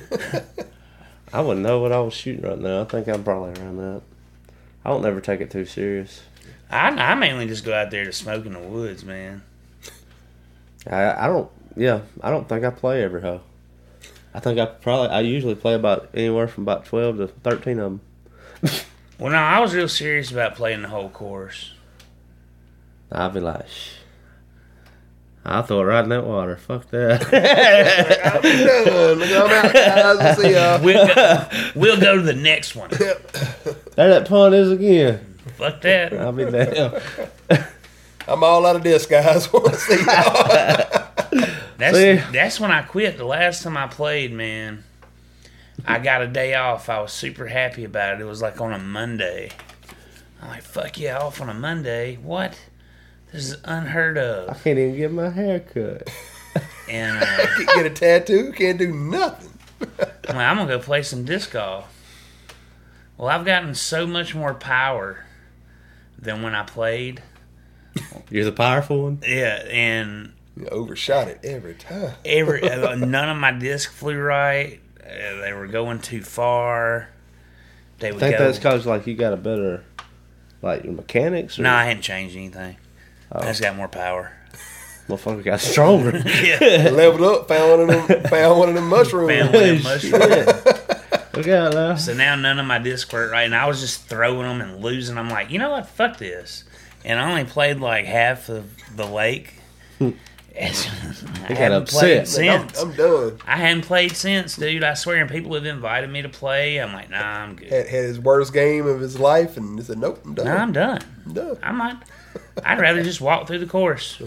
[SPEAKER 5] I wouldn't know what I was shooting right now. I think I'm probably around that. I don't never take it too serious.
[SPEAKER 6] I, I mainly just go out there to smoke in the woods, man.
[SPEAKER 5] I, I don't, yeah, I don't think I play every hoe. I think I probably, I usually play about anywhere from about twelve to thirteen of them.
[SPEAKER 6] Well, no, I was real serious about playing the whole course.
[SPEAKER 5] I'd be like, shh. I'll throw it right in that water. Fuck that.
[SPEAKER 4] I'm done. Look, I'm out, guys. We'll see y'all.
[SPEAKER 6] We'll go, we'll go to the next one.
[SPEAKER 5] There that pond is again.
[SPEAKER 6] Fuck that.
[SPEAKER 5] I'll be damned.
[SPEAKER 4] I'm all out of disc, guys. We'll see y'all.
[SPEAKER 6] That's
[SPEAKER 5] See?
[SPEAKER 6] that's when I quit. The last time I played, man, I got a day off. I was super happy about it. It was like on a Monday. I'm like, fuck yeah, off on a Monday. What? This is unheard
[SPEAKER 5] I
[SPEAKER 6] of.
[SPEAKER 5] can't even get my hair cut.
[SPEAKER 6] And uh,
[SPEAKER 4] Can't get a tattoo. Can't do nothing.
[SPEAKER 6] I'm like, I'm going to go play some disc golf. Well, I've gotten so much more power than when I played.
[SPEAKER 5] You're the powerful one?
[SPEAKER 6] Yeah, and
[SPEAKER 4] You overshot it every time.
[SPEAKER 6] every uh, none of my discs flew right. Uh, they were going too far. They
[SPEAKER 5] I
[SPEAKER 6] would
[SPEAKER 5] think
[SPEAKER 6] go.
[SPEAKER 5] that's because, like, you got a better, like, your mechanics? Or
[SPEAKER 6] No, I hadn't changed anything. I just got more power.
[SPEAKER 5] motherfucker got stronger.
[SPEAKER 6] Yeah.
[SPEAKER 4] Leveled up. Found one of them. Found one of them mushrooms.
[SPEAKER 6] Found one of them mushrooms.
[SPEAKER 5] Shit. Look out now.
[SPEAKER 6] So now none of my discs work right, and I was just throwing them and losing. I'm like, you know what? Fuck this. And I only played like half of the lake. I
[SPEAKER 5] got
[SPEAKER 6] haven't
[SPEAKER 5] upset.
[SPEAKER 6] played
[SPEAKER 4] I'm,
[SPEAKER 6] since.
[SPEAKER 4] I'm done.
[SPEAKER 6] I hadn't played since, dude. I swear. And people have invited me to play. I'm like, nah, I'm good.
[SPEAKER 4] Had, had his worst game of his life, and he said, "Nope, I'm done.
[SPEAKER 6] Nah, I'm done.
[SPEAKER 4] I'm done."
[SPEAKER 6] I'm not. I'd rather just walk through the course.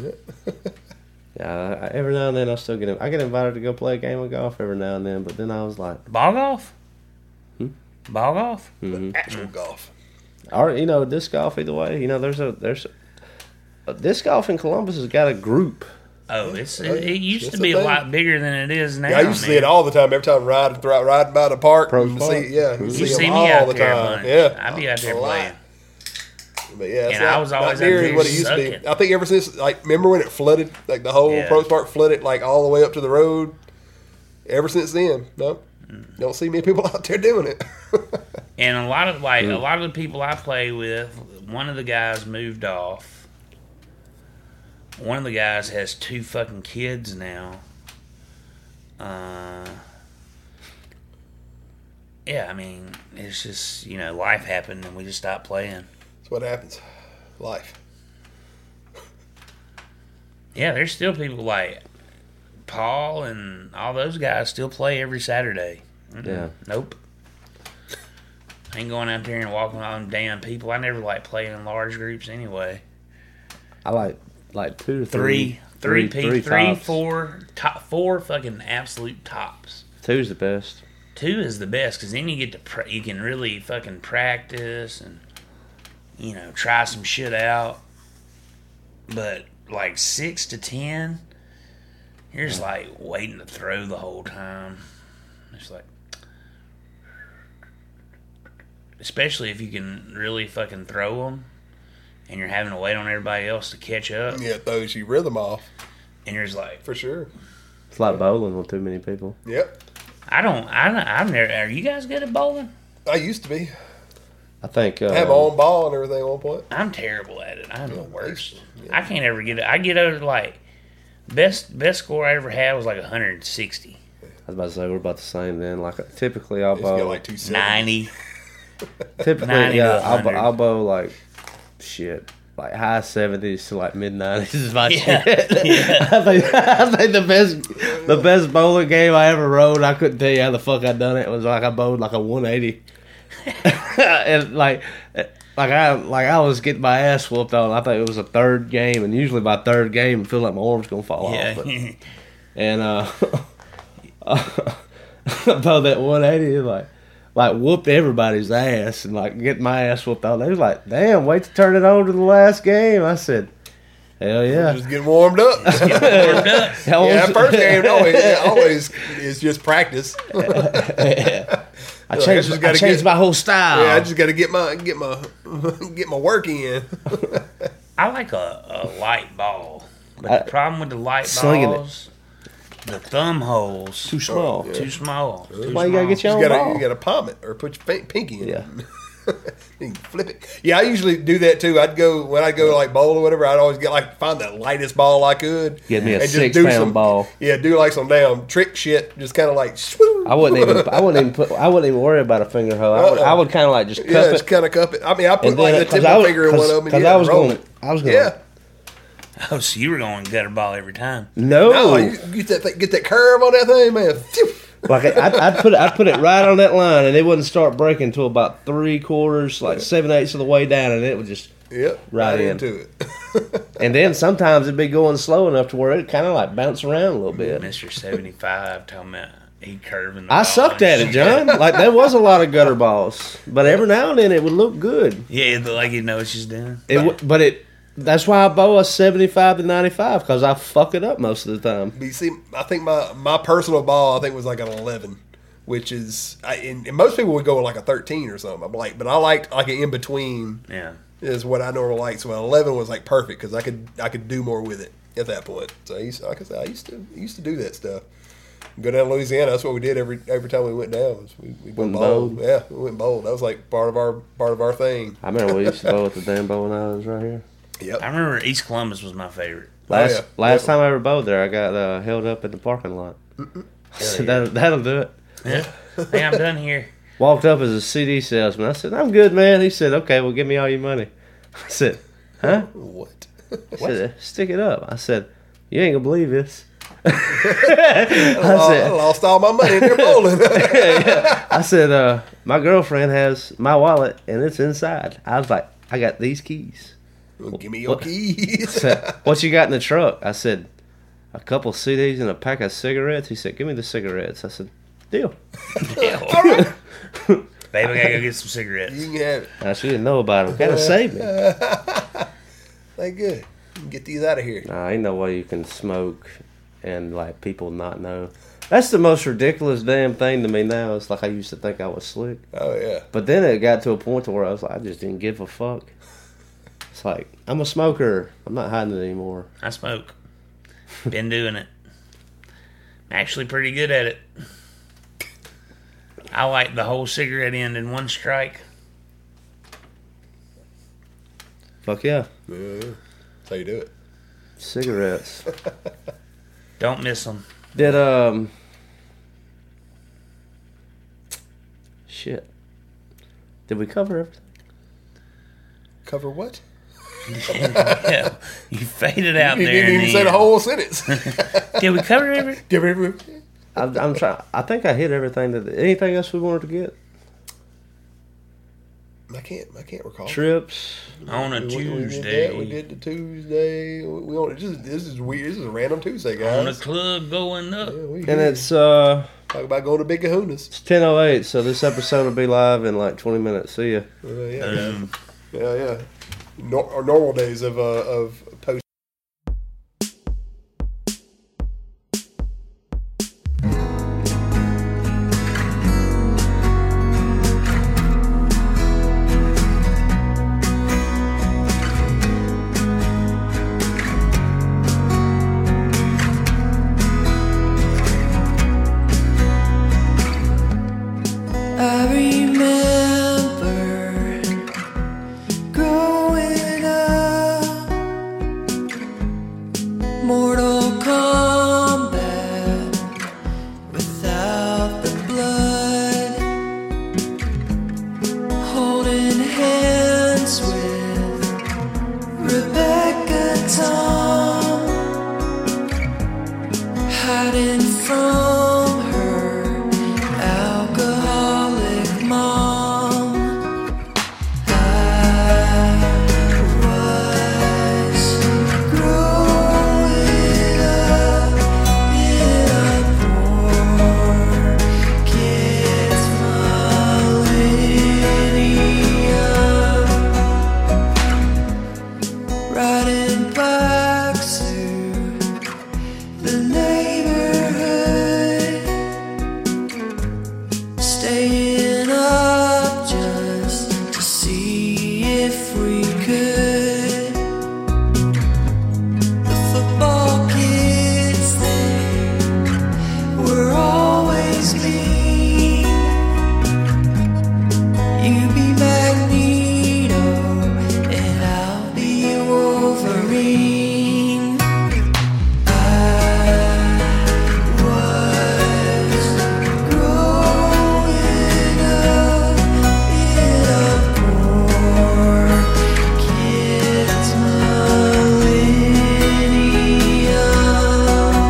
[SPEAKER 5] Yeah, I, every now and then I still get I get invited to go play a game of golf every now and then, but then I was like,
[SPEAKER 6] Ball golf?
[SPEAKER 5] Hmm?
[SPEAKER 6] Ball golf?
[SPEAKER 4] Actual golf.
[SPEAKER 5] or you know, disc golf either way. You know, there's a there's a, a disc golf in Columbus has got a group.
[SPEAKER 6] Oh, it's it, it used
[SPEAKER 4] It's
[SPEAKER 6] to
[SPEAKER 4] a
[SPEAKER 6] be a
[SPEAKER 4] thing.
[SPEAKER 6] lot bigger than it is now.
[SPEAKER 4] Yeah, I used to see it
[SPEAKER 6] man.
[SPEAKER 4] all the time. Every time riding, through, riding by the park,
[SPEAKER 5] Pros
[SPEAKER 4] and
[SPEAKER 5] Park.
[SPEAKER 4] see, yeah, you
[SPEAKER 6] You
[SPEAKER 4] see,
[SPEAKER 6] see
[SPEAKER 4] them
[SPEAKER 6] me
[SPEAKER 4] all
[SPEAKER 6] out
[SPEAKER 4] the
[SPEAKER 6] there a
[SPEAKER 4] time.
[SPEAKER 6] bunch.
[SPEAKER 4] Yeah,
[SPEAKER 6] I'd be out there
[SPEAKER 4] a lot.
[SPEAKER 6] playing.
[SPEAKER 4] But yeah, it's
[SPEAKER 6] And
[SPEAKER 4] not,
[SPEAKER 6] I was always
[SPEAKER 4] not near
[SPEAKER 6] out
[SPEAKER 4] as
[SPEAKER 6] there
[SPEAKER 4] what it used to
[SPEAKER 6] sucking.
[SPEAKER 4] be. I think ever since, like, remember when it flooded, like the whole
[SPEAKER 6] Yeah.
[SPEAKER 4] Pro Park flooded, like all the way up to the road. Ever since then, no,
[SPEAKER 6] Mm.
[SPEAKER 4] don't see many people out there doing it.
[SPEAKER 6] And a lot of like
[SPEAKER 5] Hmm.
[SPEAKER 6] a lot of the people I play with, one of the guys moved off. One of the guys has two fucking kids now. Uh, yeah, I mean, it's just, you know, life happened and we just stopped playing.
[SPEAKER 4] That's what happens. Life.
[SPEAKER 6] Yeah, there's still people like Paul and all those guys still play every Saturday. Mm-mm.
[SPEAKER 5] Yeah.
[SPEAKER 6] Nope. I ain't going out there and walking all them damn people. I never like playing in large groups anyway.
[SPEAKER 5] I like like two to
[SPEAKER 6] Three,
[SPEAKER 5] three,
[SPEAKER 6] three, three, three, three
[SPEAKER 5] tops.
[SPEAKER 6] four, top, four fucking absolute tops.
[SPEAKER 5] Two's the best.
[SPEAKER 6] Two is the best because then you get to pra- you can really fucking practice and you know try some shit out. But like six to ten, you're just like waiting to throw the whole time. It's like, especially if you can really fucking throw them, and you're having to wait on everybody else to catch up,
[SPEAKER 4] Yeah, it throws you rhythm off
[SPEAKER 6] and you're just like,
[SPEAKER 4] for sure.
[SPEAKER 5] It's like bowling with too many people.
[SPEAKER 4] Yep,
[SPEAKER 6] I don't, I don't, I've never. Are you guys good at bowling?
[SPEAKER 4] I used to be.
[SPEAKER 5] I think. Uh,
[SPEAKER 4] I had my own ball and everything at one point.
[SPEAKER 6] I'm terrible at it. I'm the
[SPEAKER 4] Yeah,
[SPEAKER 6] worst.
[SPEAKER 4] yeah.
[SPEAKER 6] I can't ever get it. I get over like best best score I ever had was like one hundred sixty.
[SPEAKER 5] I was about to say we're about the same then. Like typically I'll
[SPEAKER 4] I used to get
[SPEAKER 5] bow.
[SPEAKER 4] like two seventy.
[SPEAKER 6] ninety.
[SPEAKER 5] typically
[SPEAKER 6] ninety
[SPEAKER 5] yeah,
[SPEAKER 6] to
[SPEAKER 5] I'll, bow-
[SPEAKER 6] one hundred.
[SPEAKER 5] I'll bow like shit. Like high seventies to like mid nineties is my
[SPEAKER 6] Yeah.
[SPEAKER 5] shit.
[SPEAKER 6] Yeah.
[SPEAKER 5] I think I think the best the best bowling game I ever rode. I couldn't tell you how the fuck I done it. It was like I bowled like a one eighty, and like like I like I was getting my ass whooped on. I think it was a third game, and usually by third game, I feel like my arm's gonna fall
[SPEAKER 6] Yeah.
[SPEAKER 5] off. But, and uh, about that one eighty, like. Like whooped everybody's ass and like get my ass whooped on. They was like, "Damn, wait to turn it on to the last game." I said, Hell yeah.
[SPEAKER 4] Just getting warmed up.
[SPEAKER 6] Warmed up.
[SPEAKER 4] Yeah, that first game always, always is just practice.
[SPEAKER 5] I
[SPEAKER 4] I
[SPEAKER 5] changed,
[SPEAKER 4] just
[SPEAKER 5] I
[SPEAKER 4] gotta
[SPEAKER 5] changed
[SPEAKER 4] get-
[SPEAKER 5] my whole style.
[SPEAKER 4] Yeah, I just got to get my get my get my work in.
[SPEAKER 6] I like a, a light ball. But
[SPEAKER 5] I-
[SPEAKER 6] the problem with the light
[SPEAKER 5] slinging it.
[SPEAKER 6] balls, the thumb holes
[SPEAKER 5] Too small.
[SPEAKER 6] too small. Too
[SPEAKER 5] Why you gotta
[SPEAKER 6] small.
[SPEAKER 5] get your
[SPEAKER 4] You
[SPEAKER 5] own
[SPEAKER 4] got
[SPEAKER 5] ball?
[SPEAKER 4] to you got to palm it or put your pin- pinky in.
[SPEAKER 5] Yeah.
[SPEAKER 4] it. You can flip it. Yeah, I usually do that too. I'd go when I'd go like bowl or whatever. I'd always get like find the lightest ball I could.
[SPEAKER 5] Get me a
[SPEAKER 4] and just
[SPEAKER 5] six
[SPEAKER 4] do
[SPEAKER 5] pound
[SPEAKER 4] some-
[SPEAKER 5] ball.
[SPEAKER 4] Yeah, do like some damn trick shit. Just kind of like. swoo.
[SPEAKER 5] I wouldn't even. I wouldn't even put. I wouldn't even worry about a finger hoe. I would,
[SPEAKER 4] Uh-uh.
[SPEAKER 5] I would kind of like just cup
[SPEAKER 4] Yeah,
[SPEAKER 5] it.
[SPEAKER 4] just kind of cup it. I mean, I put
[SPEAKER 5] And
[SPEAKER 4] like
[SPEAKER 5] then
[SPEAKER 4] the
[SPEAKER 5] it-
[SPEAKER 4] tip
[SPEAKER 5] 'cause
[SPEAKER 4] of
[SPEAKER 5] I
[SPEAKER 4] my
[SPEAKER 5] was-
[SPEAKER 4] finger in one of them. and
[SPEAKER 5] 'cause
[SPEAKER 4] yeah,
[SPEAKER 5] I was
[SPEAKER 4] roll
[SPEAKER 5] going-
[SPEAKER 4] it.
[SPEAKER 5] I was going-
[SPEAKER 4] Yeah.
[SPEAKER 6] Oh, so you were going gutter ball every time.
[SPEAKER 5] No,
[SPEAKER 4] No, you get that thing, get that curve on that thing, man. Phew.
[SPEAKER 5] like I'd, I'd put it. I'd put it right on that line, and it wouldn't start breaking until about three quarters, like seven eighths of the way down, and it would just.
[SPEAKER 4] Yep,
[SPEAKER 5] Right in.
[SPEAKER 4] into it.
[SPEAKER 5] And then sometimes it'd be going slow enough to where it kind of like bounce around a little bit.
[SPEAKER 6] Mister seventy-five talking about he curving the
[SPEAKER 5] I
[SPEAKER 6] ball
[SPEAKER 5] sucked
[SPEAKER 6] and
[SPEAKER 5] at it,
[SPEAKER 6] shit.
[SPEAKER 5] John. Like there was a lot of gutter balls, but every now and then it would look good.
[SPEAKER 6] Yeah, it looked like you know what she's doing.
[SPEAKER 5] It, w- but it. That's why I bow a seventy-five to ninety-five because I fuck it up most of the time.
[SPEAKER 4] But you see, I think my, my personal ball, I think was like an eleven, which is, I, and, and most people would go with like a thirteen or something. I'm like, but I liked like an in between
[SPEAKER 6] Yeah.
[SPEAKER 4] is what I normally like. So an eleven was like perfect because I could I could do more with it at that point. So I used, like I said, I used to I used to do that stuff. Go down to Louisiana. That's what we did every every time we went down. Was we we
[SPEAKER 5] Went
[SPEAKER 4] went bowl.
[SPEAKER 5] bold.
[SPEAKER 4] Yeah, we went bold. That was like part of our part of our thing.
[SPEAKER 5] I remember we used to bow at the damn bowling alleys right here.
[SPEAKER 4] Yep.
[SPEAKER 6] I remember East Columbus was my favorite.
[SPEAKER 5] Last
[SPEAKER 4] yeah.
[SPEAKER 5] last
[SPEAKER 4] Yeah.
[SPEAKER 5] time I ever bowed there, I got uh, held up in the parking lot. So that, that'll do it.
[SPEAKER 6] Yeah. I think I'm done here.
[SPEAKER 5] Walked up as a C D salesman. I said, "I'm good, man." He said, "Okay, well, give me all your money." I said, "Huh?"
[SPEAKER 4] What?
[SPEAKER 5] He said, "Stick it up." I said, "You ain't gonna believe this." I
[SPEAKER 4] I
[SPEAKER 5] said,
[SPEAKER 4] lost all my money in there bowling.
[SPEAKER 5] I said, uh, "My girlfriend has my wallet and it's inside." I was like, "I got these keys."
[SPEAKER 4] Well, give me your
[SPEAKER 5] What?
[SPEAKER 4] keys.
[SPEAKER 5] Said, "What you got in the truck?" I said, "A couple C Ds and a pack of cigarettes." He said, "Give me the cigarettes." I said, "Deal."
[SPEAKER 6] Yeah. All right. Baby, I gotta go get some cigarettes.
[SPEAKER 4] You can have it.
[SPEAKER 5] Now, she didn't know about him. Kind of saved me.
[SPEAKER 4] They good. You can get these out of here.
[SPEAKER 5] Nah, ain't no way you can smoke and like people not know. That's the most ridiculous damn thing to me now. It's like I used to think I was slick,
[SPEAKER 4] Oh yeah.
[SPEAKER 5] but then it got to a point to where I was like, I just didn't give a fuck. It's like I'm a smoker. I'm not hiding it anymore.
[SPEAKER 6] I smoke. Been doing it. Actually pretty good at it. I like the whole cigarette end in one strike.
[SPEAKER 5] Fuck yeah,
[SPEAKER 4] Yeah, yeah. That's how you do it.
[SPEAKER 5] cigarettes.
[SPEAKER 6] Don't miss them.
[SPEAKER 5] Did um shit? Did we cover everything?
[SPEAKER 4] Cover what?
[SPEAKER 6] Yeah, you faded out
[SPEAKER 4] You
[SPEAKER 6] there.
[SPEAKER 4] didn't
[SPEAKER 6] in
[SPEAKER 4] even
[SPEAKER 6] the
[SPEAKER 4] say the
[SPEAKER 6] end.
[SPEAKER 4] whole sentence.
[SPEAKER 6] Did we cover everything?
[SPEAKER 4] Different.
[SPEAKER 5] I'm, I'm trying. I think I hit everything. That anything else we wanted to get?
[SPEAKER 4] I can't. I can't recall.
[SPEAKER 5] Trips.
[SPEAKER 6] On a
[SPEAKER 4] We- we- we did
[SPEAKER 6] Tuesday.
[SPEAKER 4] that. We did the Tuesday. We, we on, just, this is weird. This is a random Tuesday,
[SPEAKER 6] On a
[SPEAKER 4] guys.
[SPEAKER 6] club going up.
[SPEAKER 4] Yeah, we
[SPEAKER 5] And
[SPEAKER 4] here.
[SPEAKER 5] it's uh
[SPEAKER 4] Talk about going to Big Kahunas.
[SPEAKER 5] it's ten oh eight, so this episode will be live in like twenty minutes. See ya.
[SPEAKER 4] Uh, yeah,
[SPEAKER 6] Um,
[SPEAKER 4] yeah, yeah. Nor- our normal days of uh, of post.
[SPEAKER 8] I remember growing up, Mortal Kombat without the blood, holding hands with Rebecca Tom, hiding from her alcoholic mom. I was growing up in a poor kid's millennium, riding by the neighborhood, staying up just to see if we could. The football kids, they were always mean. You be Magneto and I'll be Wolverine. I was growing up in a poor kid's millennium.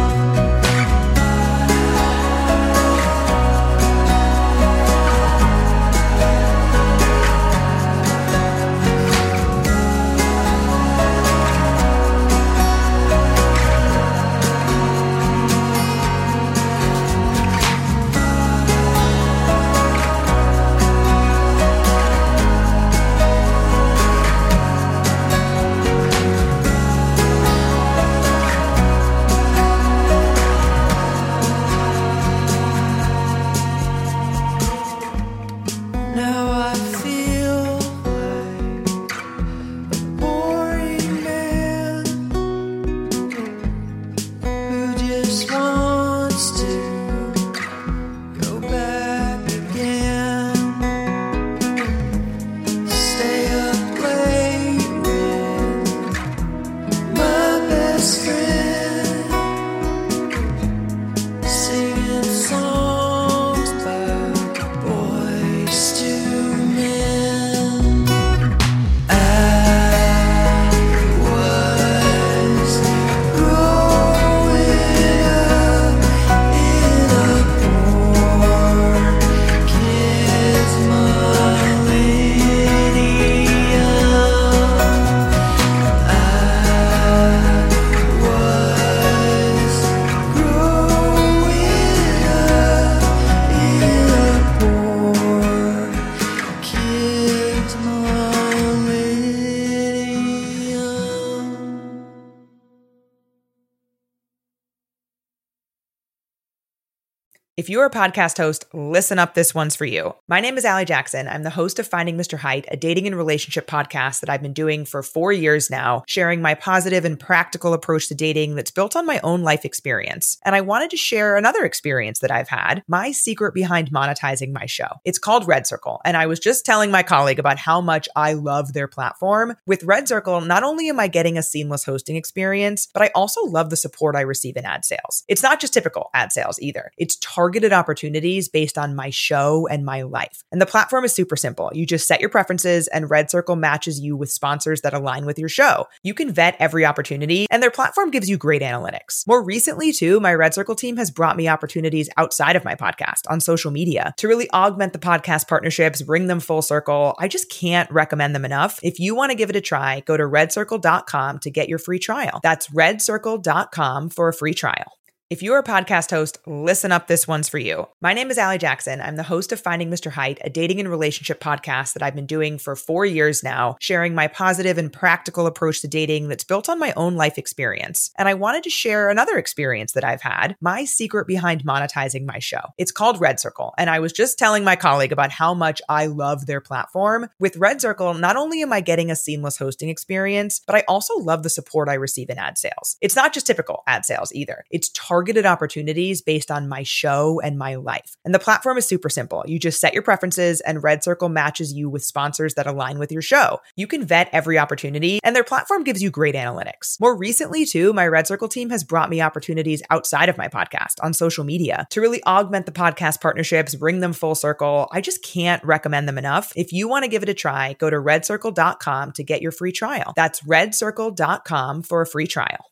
[SPEAKER 8] Now I feel like a boring man who just wants to go back again. Stay up late with my best friend, singing songs by boys to men. I was growing up in a poor kid's millennium. I was growing up in a poor kid's millennium.
[SPEAKER 2] If you're a podcast host, listen up, this one's for you. My name is Allie Jackson. I'm the host of Finding Mister Height, a dating and relationship podcast that I've been doing for four years now, sharing my positive and practical approach to dating that's built on my own life experience. And I wanted to share another experience that I've had, my secret behind monetizing my show. It's called Red Circle, and I was just telling my colleague about how much I love their platform. With Red Circle, not only am I getting a seamless hosting experience, but I also love the support I receive in ad sales. It's not just typical ad sales either. It's targeted opportunities based on my show and my life. And the platform is super simple. You just set your preferences and Red Circle matches you with sponsors that align with your show. You can vet every opportunity and their platform gives you great analytics. More recently too, my Red Circle team has brought me opportunities outside of my podcast on social media to really augment the podcast partnerships, bring them full circle. I just can't recommend them enough. If you want to give it a try, go to red circle dot com to get your free trial. That's red circle dot com for a free trial. If you're a podcast host, listen up, this one's for you. My name is Allie Jackson. I'm the host of Finding Mister Height, a dating and relationship podcast that I've been doing for four years now, sharing my positive and practical approach to dating that's built on my own life experience. And I wanted to share another experience that I've had, my secret behind monetizing my show. It's called Red Circle, and I was just telling my colleague about how much I love their platform. With Red Circle, not only am I getting a seamless hosting experience, but I also love the support I receive in ad sales. It's not just typical ad sales either. It's targeted opportunities based on my show and my life. And the platform is super simple. You just set your preferences and Red Circle matches you with sponsors that align with your show. You can vet every opportunity and their platform gives you great analytics. More recently too, my Red Circle team has brought me opportunities outside of my podcast on social media to really augment the podcast partnerships, bring them full circle. I just can't recommend them enough. If you want to give it a try, go to red circle dot com to get your free trial. That's red circle dot com for a free trial.